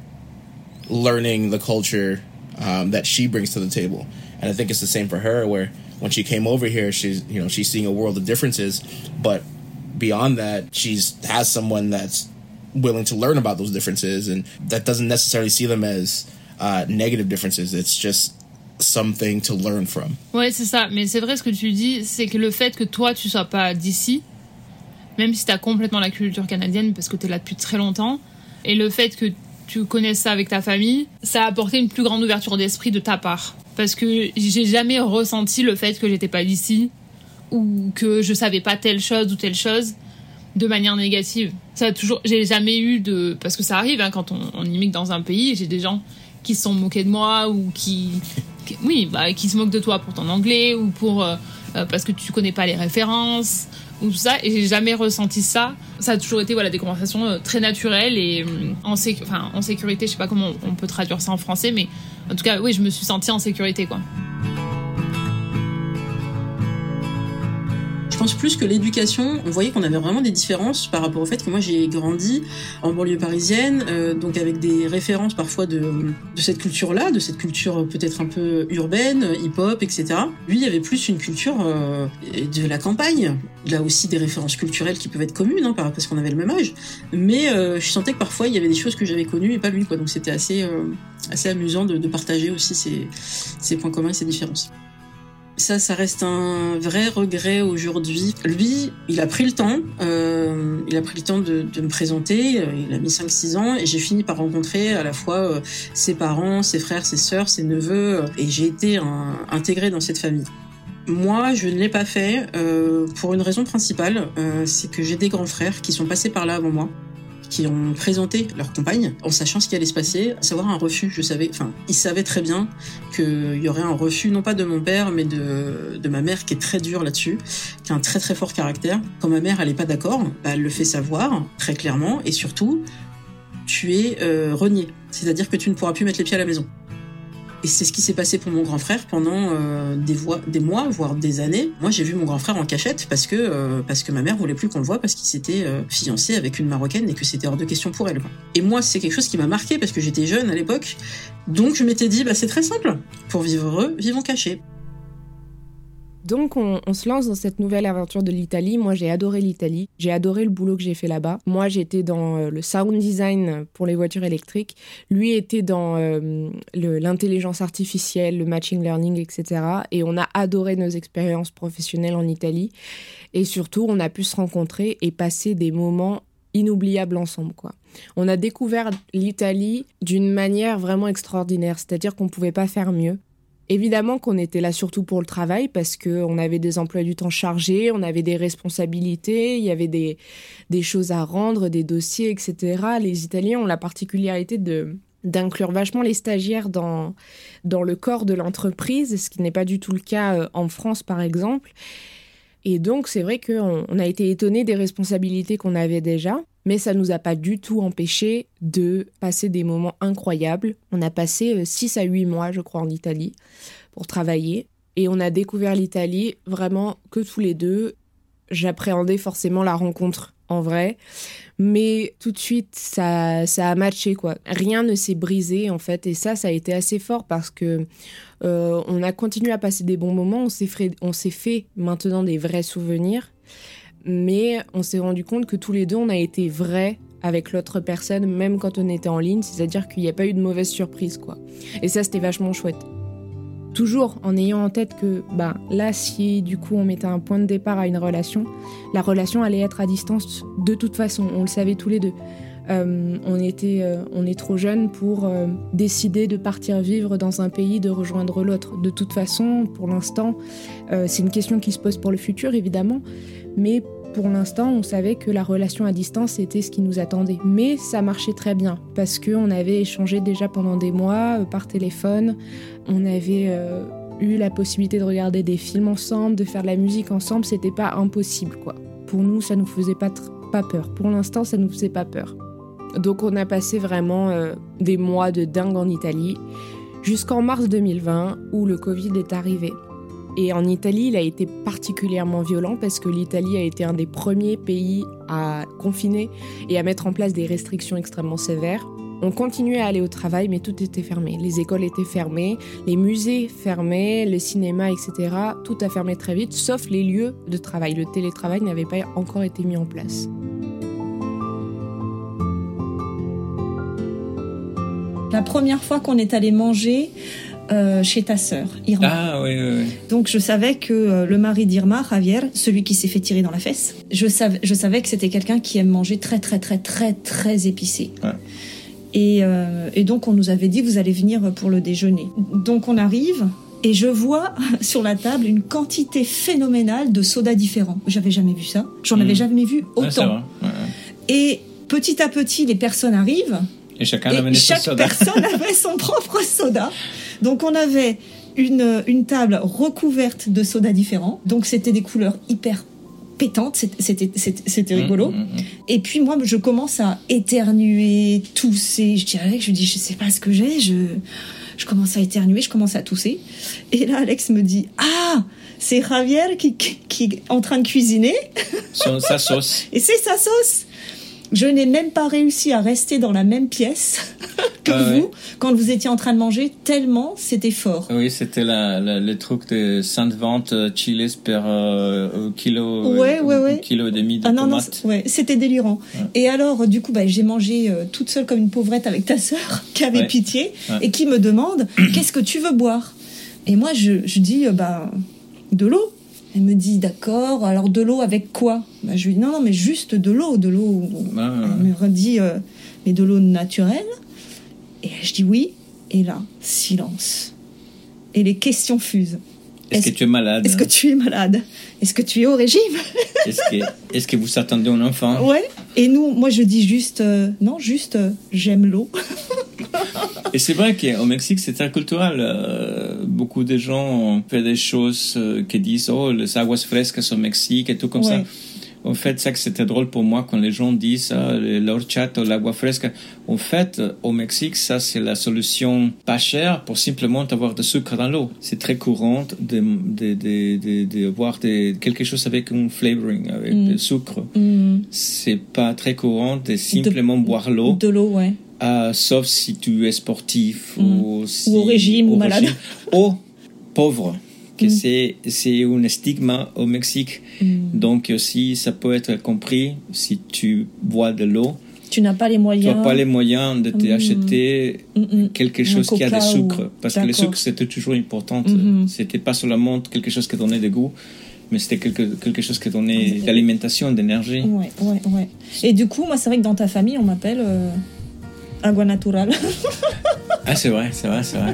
learning the culture um, that she brings to the table. And I think it's the same for her, where when she came over here, she's, you know, she's seeing a world of differences, but beyond that, she's has someone that's willing to learn about those differences, and that doesn't necessarily see them as Uh, negative differences. It's just something to learn from. Ouais, c'est ça. Mais c'est vrai, ce que tu dis, c'est que le fait que toi, tu sois pas d'ici, même si t'as complètement la culture canadienne, parce que t'es là depuis très longtemps, et le fait que tu connaisses ça avec ta famille, ça a apporté une plus grande ouverture d'esprit de ta part. Parce que j'ai jamais ressenti le fait que j'étais pas d'ici, ou que je savais pas telle chose ou telle chose, de manière négative. Ça a toujours, j'ai jamais eu de, parce que ça arrive, hein, quand on, on immigre dans un pays, j'ai des gens qui se sont moqués de moi, ou qui, qui oui, bah, qui se moquent de toi pour ton anglais, ou pour euh, parce que tu connais pas les références, ou tout ça, et j'ai jamais ressenti ça. Ça a toujours été, voilà, des conversations euh, très naturelles et euh, en, sé- enfin, en sécurité. Je sais pas comment on, on peut traduire ça en français, mais en tout cas, oui, je me suis sentie en sécurité, quoi. Je pense plus que l'éducation, on voyait qu'on avait vraiment des différences par rapport au fait que moi j'ai grandi en banlieue parisienne, euh, donc avec des références parfois de, de cette culture-là, de cette culture peut-être un peu urbaine, hip-hop, et cetera. Lui, il y avait plus une culture euh, de la campagne. Il a aussi des références culturelles qui peuvent être communes, hein, parce qu'on avait le même âge, mais euh, je sentais que parfois il y avait des choses que j'avais connues et pas lui, quoi. Donc c'était assez, euh, assez amusant de, de partager aussi ces, ces points communs et ces différences. Ça, ça reste un vrai regret aujourd'hui. Lui, il a pris le temps, euh, il a pris le temps de, de me présenter, il a mis cinq six ans, et j'ai fini par rencontrer à la fois euh, ses parents, ses frères, ses sœurs, ses neveux, euh, et j'ai été un, intégrée dans cette famille. Moi, je ne l'ai pas fait euh, pour une raison principale, euh, c'est que j'ai des grands frères qui sont passés par là avant moi, qui ont présenté leur compagne en sachant ce qui allait se passer, à savoir un refus. Je savais, enfin, ils savaient très bien qu'il y aurait un refus, non pas de mon père, mais de, de ma mère, qui est très dure là-dessus, qui a un très très fort caractère. Quand ma mère, elle est pas d'accord, bah, elle le fait savoir, très clairement, et surtout, tu es euh, renié. C'est-à-dire que tu ne pourras plus mettre les pieds à la maison. Et c'est ce qui s'est passé pour mon grand frère pendant euh, des, voix, des mois, voire des années. Moi, j'ai vu mon grand frère en cachette parce que, euh, parce que ma mère voulait plus qu'on le voie, parce qu'il s'était euh, fiancé avec une Marocaine et que c'était hors de question pour elle, quoi. Et moi, c'est quelque chose qui m'a marqué parce que j'étais jeune à l'époque. Donc, je m'étais dit, bah, c'est très simple. Pour vivre heureux, vivons cachés. Donc on, on se lance dans cette nouvelle aventure de l'Italie. Moi, j'ai adoré l'Italie. J'ai adoré le boulot que j'ai fait là-bas. Moi, j'étais dans euh, le sound design pour les voitures électriques. Lui était dans euh, le, l'intelligence artificielle, le machine learning, et cetera. Et on a adoré nos expériences professionnelles en Italie. Et surtout, on a pu se rencontrer et passer des moments inoubliables ensemble, quoi. On a découvert l'Italie d'une manière vraiment extraordinaire. C'est-à-dire qu'on ne pouvait pas faire mieux. Évidemment qu'on était là surtout pour le travail parce qu'on avait des emplois du temps chargés, on avait des responsabilités, il y avait des, des choses à rendre, des dossiers, et cetera. Les Italiens ont la particularité de, d'inclure vachement les stagiaires dans, dans le corps de l'entreprise, ce qui n'est pas du tout le cas en France, par exemple. Et donc, c'est vrai qu'on on a été étonnés des responsabilités qu'on avait déjà, mais ça ne nous a pas du tout empêché de passer des moments incroyables. On a passé six à huit mois, je crois, en Italie pour travailler. Et on a découvert l'Italie vraiment que tous les deux. J'appréhendais forcément la rencontre en vrai, mais tout de suite, ça, ça a matché, quoi. Rien ne s'est brisé, en fait, et ça, ça a été assez fort parce que euh, on a continué à passer des bons moments, on s'est fait, on s'est fait maintenant des vrais souvenirs, mais on s'est rendu compte que tous les deux, on a été vrais avec l'autre personne, même quand on était en ligne, c'est-à-dire qu'il n'y a pas eu de mauvaise surprise, quoi. Et ça, c'était vachement chouette. Toujours en ayant en tête que bah, là, si du coup on mettait un point de départ à une relation, la relation allait être à distance de toute façon, on le savait tous les deux. Euh, on, était, euh, on est trop jeunes pour euh, décider de partir vivre dans un pays, de rejoindre l'autre. De toute façon, pour l'instant, euh, c'est une question qui se pose pour le futur, évidemment, mais pour l'instant, on savait que la relation à distance était ce qui nous attendait. Mais ça marchait très bien, parce qu'on avait échangé déjà pendant des mois, euh, par téléphone. On avait euh, eu la possibilité de regarder des films ensemble, de faire de la musique ensemble. C'était pas impossible, quoi. Pour nous, ça nous faisait pas, tr- pas peur. Pour l'instant, ça nous faisait pas peur. Donc on a passé vraiment euh, des mois de dingue en Italie, jusqu'en mars deux mille vingt, où le Covid est arrivé. Et en Italie, il a été particulièrement violent parce que l'Italie a été un des premiers pays à confiner et à mettre en place des restrictions extrêmement sévères. On continuait à aller au travail, mais tout était fermé. Les écoles étaient fermées, les musées fermés, le cinéma, et cetera. Tout a fermé très vite, sauf les lieux de travail. Le télétravail n'avait pas encore été mis en place. La première fois qu'on est allé manger euh, chez ta sœur, Irma. Ah oui, oui, oui. Donc je savais que euh, le mari d'Irma, Javier, celui qui s'est fait tirer dans la fesse, je savais, je savais que c'était quelqu'un qui aime manger très très très très très épicé. Ouais. Et, euh, et donc on nous avait dit vous allez venir pour le déjeuner. Donc on arrive et je vois sur la table une quantité phénoménale de sodas différents. J'avais jamais vu ça. J'en mmh. avais jamais vu autant. Ouais, c'est vrai. Ouais, ouais. Et petit à petit les personnes arrivent. Et chacun et avait son chaque soda. personne avait son propre soda. Donc on avait une, une table recouverte de sodas différents. Donc c'était des couleurs hyper pétantes. C'était, c'était, c'était, c'était rigolo. Mmh, mmh, mmh. Et puis moi, je commence à éternuer, tousser. Je dis à Alex, je dis, je sais pas ce que j'ai. Je, je commence à éternuer, je commence à tousser. Et là, Alex me dit, ah, c'est Javier qui, qui, qui est en train de cuisiner. Son, sa sauce. Et c'est sa sauce. Je n'ai même pas réussi à rester dans la même pièce que ah, vous ouais. quand vous étiez en train de manger, tellement c'était fort. Oui, c'était la, la, le truc de cinquante chiles per euh, kilo, ouais, ouais, ouais. kilo et demi de ah, non, tomates. Non, ouais, c'était délirant. Ouais. Et alors, du coup, bah, j'ai mangé euh, toute seule comme une pauvrette avec ta sœur qui avait ouais. pitié ouais. et qui me demande qu'est-ce que tu veux boire. Et moi, je, je dis euh, bah, de l'eau. Elle me dit d'accord, alors de l'eau avec quoi? Bah, je lui dis non, non, mais juste de l'eau, de l'eau. Ah, elle me redit euh, mais de l'eau naturelle? Et je dis oui, et là, silence. Et les questions fusent. Est-ce, est-ce que tu es malade? Est-ce que tu es malade? Est-ce que tu es au régime? est-ce, que, est-ce que vous attendez un enfant? Ouais, et nous, moi je dis juste, euh, non, juste euh, j'aime l'eau. Et c'est vrai qu'au Mexique, c'est très culturel. Euh, beaucoup de gens font des choses euh, qui disent « Oh, les aguas frescas au Mexique » et tout comme ouais. ça. En fait, ça que c'était drôle pour moi quand les gens disent ah, l'horchata, l'agua fresca. En fait, au Mexique, ça c'est la solution pas chère pour simplement avoir de sucre dans l'eau. C'est très courant de de de de, de avoir de, quelque chose avec un flavoring, avec mm. du sucre. Mm. C'est pas très courant de simplement de, boire l'eau. De l'eau, ouais. Euh, sauf si tu es sportif mm. ou, si, ou au régime ou, ou malade. Ou pauvre. Que mm. c'est, c'est un stigma au Mexique. Mm. Donc aussi, ça peut être compris si tu bois de l'eau. Tu n'as pas les moyens. Tu n'as pas les moyens de t'acheter mm. quelque chose qui a du sucre. Ou... Parce D'accord. que le sucre, c'était toujours important. Mm-hmm. C'était pas seulement quelque chose qui donnait de goût, mais c'était quelque, quelque chose qui donnait d'alimentation, d'énergie. Ouais, ouais, ouais. Et du coup, moi, c'est vrai que dans ta famille, on m'appelle euh, Agua Natural. Ah, c'est vrai, c'est vrai, c'est vrai.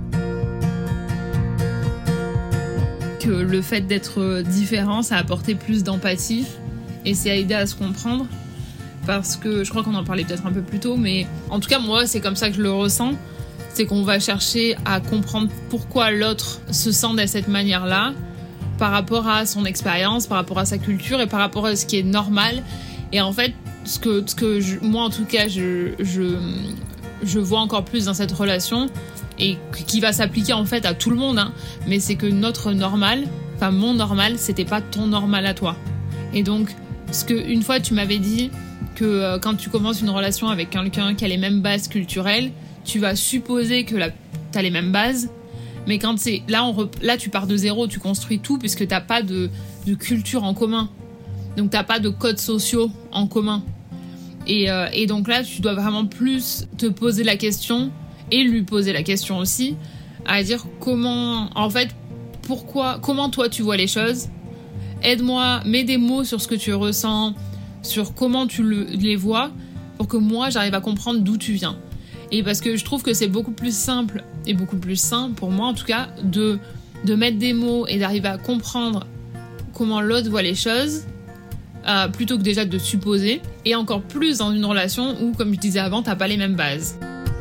Que le fait d'être différent, ça a apporté plus d'empathie et c'est aidé à se comprendre, parce que je crois qu'on en parlait peut-être un peu plus tôt, mais en tout cas moi c'est comme ça que je le ressens, c'est qu'on va chercher à comprendre pourquoi l'autre se sent de cette manière-là par rapport à son expérience, par rapport à sa culture et par rapport à ce qui est normal. Et en fait ce que, ce que je, moi en tout cas je, je, je vois encore plus dans cette relation, et qui va s'appliquer en fait à tout le monde, hein. Mais c'est que notre normal, enfin mon normal, c'était pas ton normal à toi. Et donc, ce que une fois tu m'avais dit que euh, quand tu commences une relation avec quelqu'un qui a les mêmes bases culturelles, tu vas supposer que la, t'as les mêmes bases, mais quand c'est là, on rep, là tu pars de zéro, tu construis tout puisque t'as pas de, de culture en commun. Donc t'as pas de codes sociaux en commun. Et, euh, et donc là, tu dois vraiment plus te poser la question et lui poser la question aussi, à dire comment, en fait, pourquoi, comment toi tu vois les choses. Aide-moi, mets des mots sur ce que tu ressens, sur comment tu le, les vois, pour que moi j'arrive à comprendre d'où tu viens. Et parce que je trouve que c'est beaucoup plus simple et beaucoup plus sain, pour moi en tout cas, de, de mettre des mots et d'arriver à comprendre comment l'autre voit les choses, euh, plutôt que déjà de supposer, et encore plus dans une relation où, comme je disais avant, t'as pas les mêmes bases.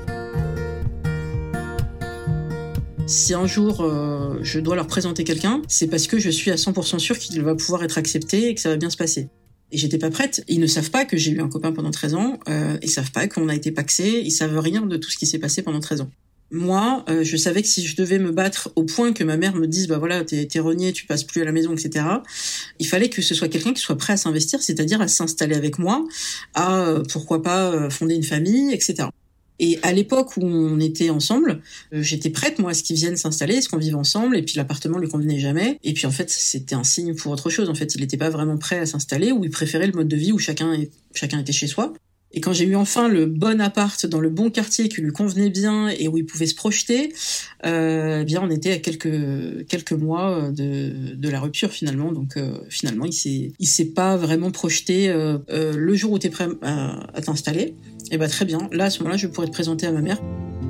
Si un jour euh, je dois leur présenter quelqu'un, c'est parce que je suis à cent pour cent sûre qu'il va pouvoir être accepté et que ça va bien se passer. Et j'étais pas prête. Ils ne savent pas que j'ai eu un copain pendant treize ans, euh, ils savent pas qu'on a été pacsés, ils savent rien de tout ce qui s'est passé pendant treize ans. Moi, euh, je savais que si je devais me battre au point que ma mère me dise bah voilà, t'es, t'es renié, tu passes plus à la maison, et cetera. Il fallait que ce soit quelqu'un qui soit prêt à s'investir, c'est-à-dire à s'installer avec moi, à euh, pourquoi pas euh, fonder une famille, et cetera. Et à l'époque où on était ensemble, euh, j'étais prête, moi, à ce qu'ils viennent s'installer, à ce qu'on vive ensemble, et puis l'appartement lui convenait jamais. Et puis en fait, c'était un signe pour autre chose. En fait, il n'était pas vraiment prêt à s'installer, ou il préférait le mode de vie où chacun, est, chacun était chez soi. Et quand j'ai eu enfin le bon appart dans le bon quartier qui lui convenait bien et où il pouvait se projeter, euh, eh bien on était à quelques quelques mois de de la rupture finalement. Donc euh, finalement il s'est il s'est pas vraiment projeté. Euh, euh, le jour où t'es prêt à, à t'installer, et ben très bien. Là à ce moment-là, je pourrais te présenter à ma mère.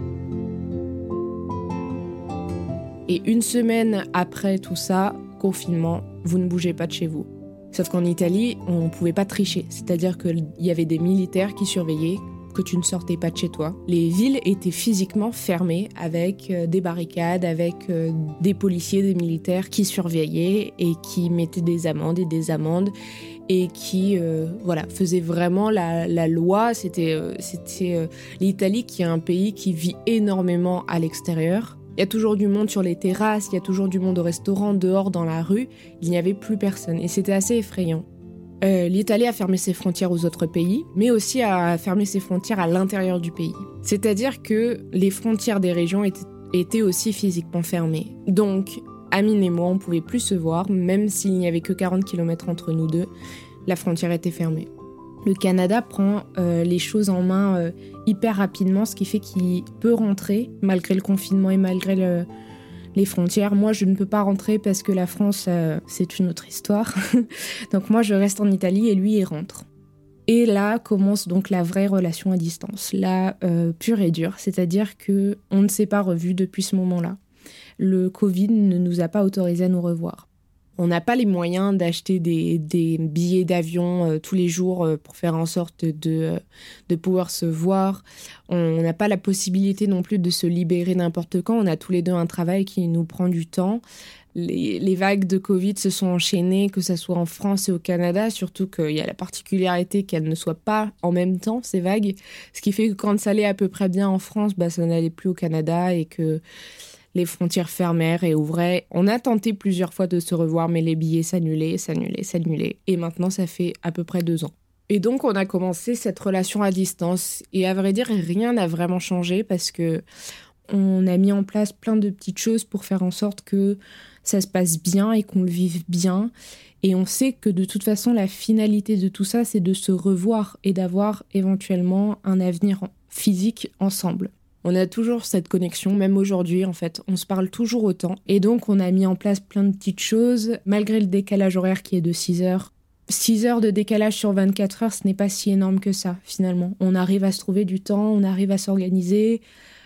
Et une semaine après tout ça, confinement, vous ne bougez pas de chez vous. Sauf qu'en Italie, on ne pouvait pas tricher. C'est-à-dire qu'il y avait des militaires qui surveillaient que tu ne sortais pas de chez toi. Les villes étaient physiquement fermées avec des barricades, avec des policiers, des militaires qui surveillaient et qui mettaient des amendes et des amendes et qui euh, voilà, faisaient vraiment la, la loi. C'était, euh, c'était euh, l'Italie qui est un pays qui vit énormément à l'extérieur. Il y a toujours du monde sur les terrasses, il y a toujours du monde au restaurant, dehors, dans la rue. Il n'y avait plus personne et c'était assez effrayant. Euh, L'Italie a fermé ses frontières aux autres pays, mais aussi a fermé ses frontières à l'intérieur du pays. C'est-à-dire que les frontières des régions étaient, étaient aussi physiquement fermées. Donc, Amine et moi, on ne pouvait plus se voir, même s'il n'y avait que quarante kilomètres entre nous deux, la frontière était fermée. Le Canada prend euh, les choses en main euh, hyper rapidement, ce qui fait qu'il peut rentrer, malgré le confinement et malgré le, les frontières. Moi, je ne peux pas rentrer parce que la France, euh, c'est une autre histoire. Donc moi, je reste en Italie et lui, il rentre. Et là commence donc la vraie relation à distance, la euh, pure et dure, c'est-à-dire qu'on ne s'est pas revus depuis ce moment-là. Le Covid ne nous a pas autorisés à nous revoir. On n'a pas les moyens d'acheter des, des billets d'avion euh, tous les jours euh, pour faire en sorte de, euh, de pouvoir se voir. On n'a pas la possibilité non plus de se libérer n'importe quand. On a tous les deux un travail qui nous prend du temps. Les, les vagues de Covid se sont enchaînées, que ce soit en France et au Canada, surtout qu'il y a la particularité qu'elles ne soient pas en même temps, ces vagues. Ce qui fait que quand ça allait à peu près bien en France, bah, ça n'allait plus au Canada et que les frontières fermèrent et ouvraient. On a tenté plusieurs fois de se revoir, mais les billets s'annulaient, s'annulaient, s'annulaient. Et maintenant, ça fait à peu près deux ans. Et donc, on a commencé cette relation à distance. Et à vrai dire, rien n'a vraiment changé parce que on a mis en place plein de petites choses pour faire en sorte que ça se passe bien et qu'on le vive bien. Et on sait que de toute façon, la finalité de tout ça, c'est de se revoir et d'avoir éventuellement un avenir physique ensemble. On a toujours cette connexion, même aujourd'hui en fait, on se parle toujours autant. Et donc on a mis en place plein de petites choses, malgré le décalage horaire qui est de six heures. six heures de décalage sur vingt-quatre heures, ce n'est pas si énorme que ça finalement. On arrive à se trouver du temps, on arrive à s'organiser,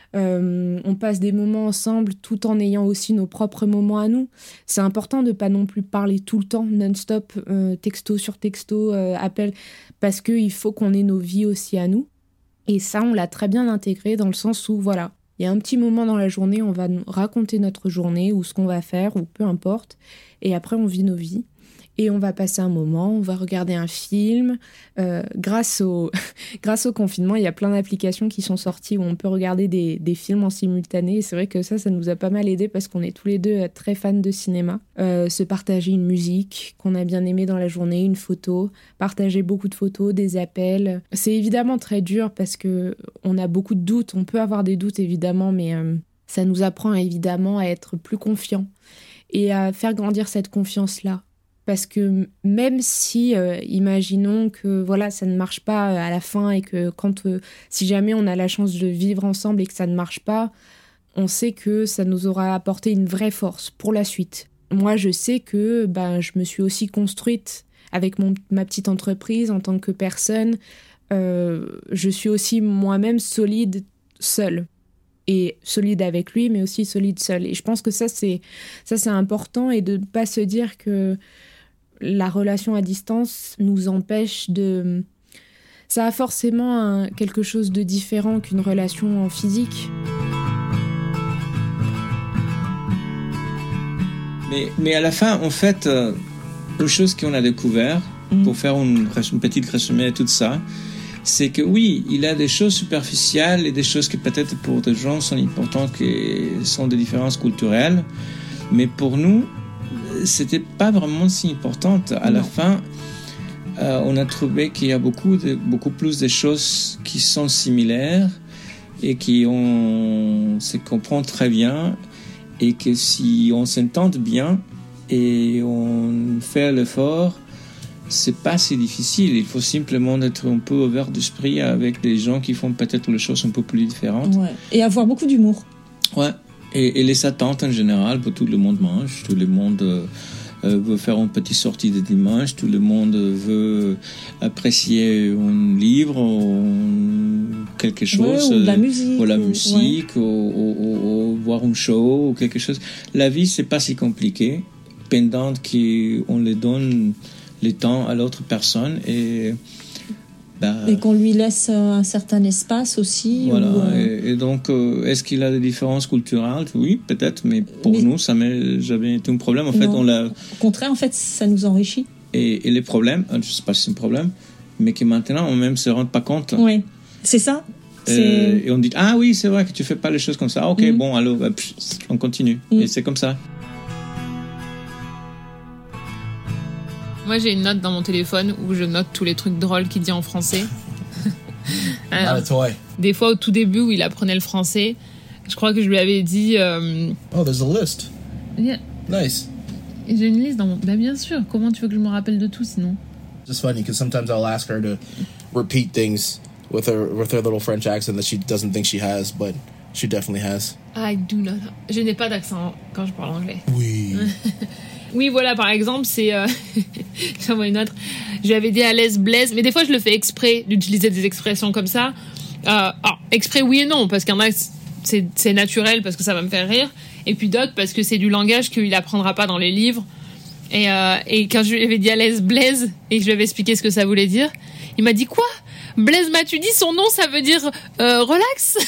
euh, on passe des moments ensemble tout en ayant aussi nos propres moments à nous. C'est important de pas non plus parler tout le temps, non-stop, euh, texto sur texto, euh, appel, parce qu'il faut qu'on ait nos vies aussi à nous. Et ça, on l'a très bien intégré dans le sens où, voilà, il y a un petit moment dans la journée, on va raconter notre journée ou ce qu'on va faire, ou peu importe. Et après, on vit nos vies. Et on va passer un moment, on va regarder un film. Euh, grâce au, grâce au confinement, il y a plein d'applications qui sont sorties où on peut regarder des, des films en simultané. Et c'est vrai que ça, ça nous a pas mal aidé parce qu'on est tous les deux très fans de cinéma. Euh, se partager une musique qu'on a bien aimée dans la journée, une photo, partager beaucoup de photos, des appels. C'est évidemment très dur parce qu'on a beaucoup de doutes. On peut avoir des doutes, évidemment, mais euh, ça nous apprend évidemment à être plus confiants et à faire grandir cette confiance-là. Parce que même si, euh, imaginons que voilà, ça ne marche pas à la fin et que quand, euh, si jamais on a la chance de vivre ensemble et que ça ne marche pas, on sait que ça nous aura apporté une vraie force pour la suite. Moi, je sais que ben, je me suis aussi construite avec mon, ma petite entreprise en tant que personne. Euh, je suis aussi moi-même solide seule. Et solide avec lui, mais aussi solide seule. Et je pense que ça, c'est, ça, c'est important et de ne pas se dire que la relation à distance nous empêche de... Ça a forcément un, quelque chose de différent qu'une relation en physique. Mais, mais à la fin, en fait, euh, les choses qu'on a découvertes, mmh. pour faire une, une petite résumé de tout ça, c'est que oui, il y a des choses superficielles et des choses qui peut-être pour des gens sont importantes, qui sont des différences culturelles, mais pour nous, c'était pas vraiment si important. À non. la fin, euh, on a trouvé qu'il y a beaucoup, de, beaucoup plus de choses qui sont similaires et qui on se comprend très bien, et que si on s'entend bien et on fait l'effort, c'est pas si difficile. Il faut simplement être un peu ouvert d'esprit avec des gens qui font peut-être les choses un peu plus différentes. Ouais. Et avoir beaucoup d'humour. Ouais. Et, et les attentes en général, tout le monde mange, tout le monde euh, veut faire une petite sortie de dimanche, tout le monde veut apprécier un livre ou quelque chose. Ouais, ou de la musique. Ou la musique, ouais. ou, ou, ou, ou voir un show, ou quelque chose. La vie, c'est pas si compliqué, pendant qu'on les donne le temps à l'autre personne et bah, et qu'on lui laisse un certain espace aussi. Voilà. Ou, euh... et, et donc, euh, est-ce qu'il a des différences culturelles? Oui, peut-être, mais pour mais... nous, ça n'a jamais été un problème. En non. fait, on l'a. Au contraire, en fait, ça nous enrichit. Et, et les problèmes, je ne sais pas si c'est un problème, mais que maintenant, on même se rend pas compte. Oui, c'est ça. C'est... Euh, et on dit ah oui, c'est vrai que tu fais pas les choses comme ça. Ah, ok, mm. bon, alors pff, on continue. Mm. Et c'est comme ça. Moi, j'ai une note dans mon téléphone où je note tous les trucs drôles qu'il dit en français. Alors, des fois, au tout début, où il apprenait le français, je crois que je lui avais dit... Euh... Oh, there's a list. Yeah. Nice. J'ai une liste dans mon... Ben, bien sûr. Comment tu veux que je me rappelle de tout, sinon? It's funny, because sometimes I'll ask her to repeat things with her, with her little French accent that she doesn't think she has, but she definitely has. I do not... Je n'ai pas d'accent quand je parle anglais. Oui. Oui, voilà, par exemple, c'est... Euh... J'en vois une autre. Je lui avais dit à l'aise Blaise, mais des fois, je le fais exprès d'utiliser des expressions comme ça. Euh, alors, exprès, oui et non, parce qu'il y en a, c'est, c'est naturel, parce que ça va me faire rire. Et puis d'autres, parce que c'est du langage qu'il apprendra pas dans les livres. Et, euh, et quand je lui avais dit à l'aise Blaise, et que je lui avais expliqué ce que ça voulait dire, il m'a dit quoi? Blaise Matuidi, son nom, ça veut dire euh, relax.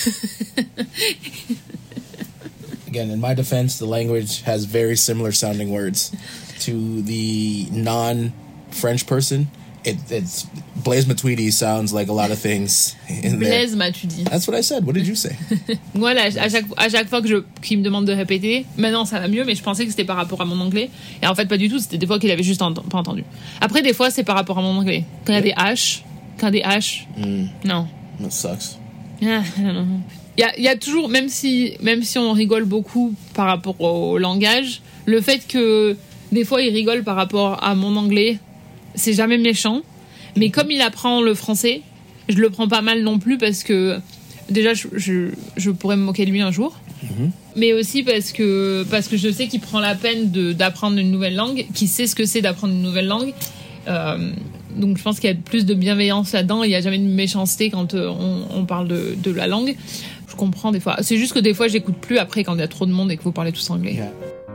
Again, in my defense, the language has very similar sounding words. To the non-French person, it, it's Blaise Matuidi sounds like a lot of things in Blaise there. Matuidi. That's what I said. What did you say? Voilà, à chaque, à chaque fois que je, qu'il me demande de répéter, maintenant ça va mieux, mais je pensais que c'était par rapport à mon anglais. Et en fait, pas du tout, c'était des fois qu'il avait juste ent- pas entendu. Après, des fois, c'est par rapport à mon anglais. Quand il y a des H, quand des H, mm. non. That sucks. Ah, non, non. Il y a, il y a toujours, même si, même si on rigole beaucoup par rapport au langage, le fait que des fois il rigole par rapport à mon anglais, c'est jamais méchant. Mais comme il apprend le français, je le prends pas mal non plus parce que déjà je, je, je pourrais me moquer de lui un jour. Mm-hmm. Mais aussi parce que, parce que je sais qu'il prend la peine de, d'apprendre une nouvelle langue, qu'il sait ce que c'est d'apprendre une nouvelle langue. Euh, donc je pense qu'il y a plus de bienveillance là-dedans. Il n'y a jamais de méchanceté quand on, on parle de, de la langue. Je comprends des fois. C'est juste que des fois, j'écoute plus après quand il y a trop de monde et que vous parlez tous anglais. Yeah.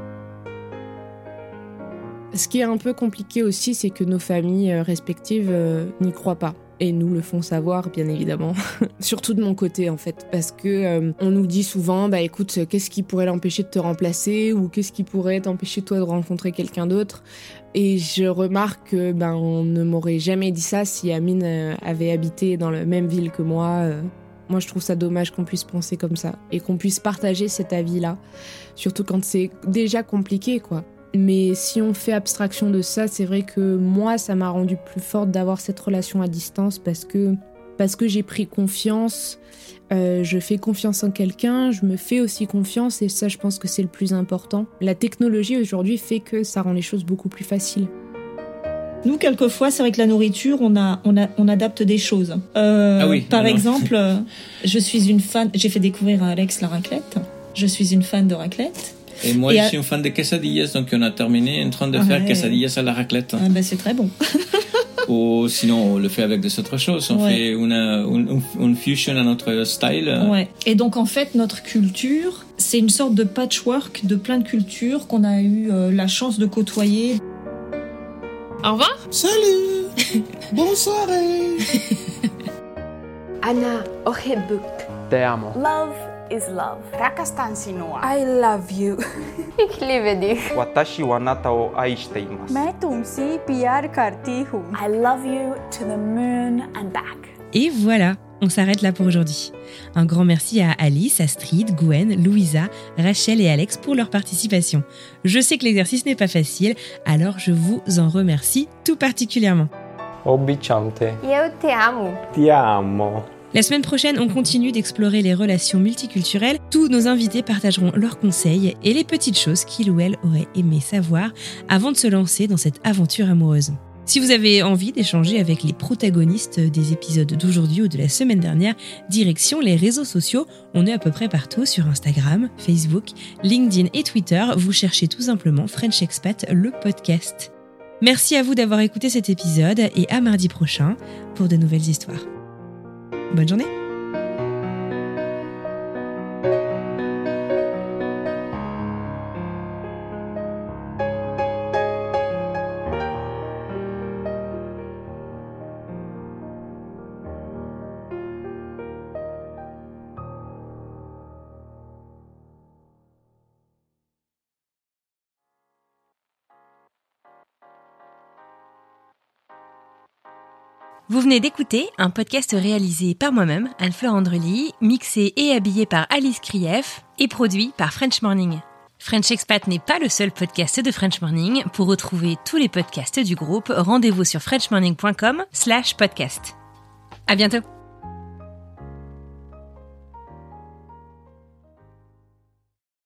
Ce qui est un peu compliqué aussi, c'est que nos familles respectives euh, n'y croient pas. Et nous le font savoir, bien évidemment. Surtout de mon côté, en fait. Parce que euh, on nous dit souvent, bah écoute, qu'est-ce qui pourrait l'empêcher de te remplacer? Ou qu'est-ce qui pourrait t'empêcher, toi, de rencontrer quelqu'un d'autre? Et je remarque que ben, on ne m'aurait jamais dit ça si Amine euh, avait habité dans la même ville que moi. Euh, Moi, je trouve ça dommage qu'on puisse penser comme ça et qu'on puisse partager cet avis-là, surtout quand c'est déjà compliqué, quoi. Mais si on fait abstraction de ça, c'est vrai que moi, ça m'a rendue plus forte d'avoir cette relation à distance parce que, parce que j'ai pris confiance, euh, je fais confiance en quelqu'un, je me fais aussi confiance et ça, je pense que c'est le plus important. La technologie, aujourd'hui, fait que ça rend les choses beaucoup plus faciles. Nous, quelquefois, c'est vrai que la nourriture, on a, on a, on adapte des choses. Euh, ah oui, par non, exemple, euh, je suis une fan. J'ai fait découvrir à Alex la raclette. Je suis une fan de raclette. Et moi, Et je à... suis une fan de quesadillas, donc on a terminé en train de ah faire ouais. quesadillas à la raclette. Ah ben, c'est très bon. Ou sinon, on le fait avec des autres choses. On ouais. fait une, une, une fusion à notre style. Ouais. Et donc, en fait, notre culture, c'est une sorte de patchwork de plein de cultures qu'on a eu euh, la chance de côtoyer. Au revoir. Salut. Bonsoir. Ana ohibbuk. Te amo. Love is love. Rakastan sinua. I love you. Ik liebe dich. Watashi wa anata o aishite imasu. मैं तुमसे प्यार करती हूँ. I love you to the moon and back. Et voilà, on s'arrête là pour aujourd'hui. Un grand merci à Alice, Astrid, Gwen, Louisa, Rachel et Alex pour leur participation. Je sais que l'exercice n'est pas facile, alors je vous en remercie tout particulièrement. Obicham te. Eu te amo. Ti amo. La semaine prochaine, on continue d'explorer les relations multiculturelles. Tous nos invités partageront leurs conseils et les petites choses qu'ils ou elles auraient aimé savoir avant de se lancer dans cette aventure amoureuse. Si vous avez envie d'échanger avec les protagonistes des épisodes d'aujourd'hui ou de la semaine dernière, direction les réseaux sociaux. On est à peu près partout sur Instagram, Facebook, LinkedIn et Twitter. Vous cherchez tout simplement French Expat, le podcast. Merci à vous d'avoir écouté cet épisode et à mardi prochain pour de nouvelles histoires. Bonne journée! Vous venez d'écouter un podcast réalisé par moi-même, Anne-Fleur Andrely, mixé et habillé par Alice Krief et produit par French Morning. French Expat n'est pas le seul podcast de French Morning. Pour retrouver tous les podcasts du groupe, rendez-vous sur french morning point com slash podcast. À bientôt!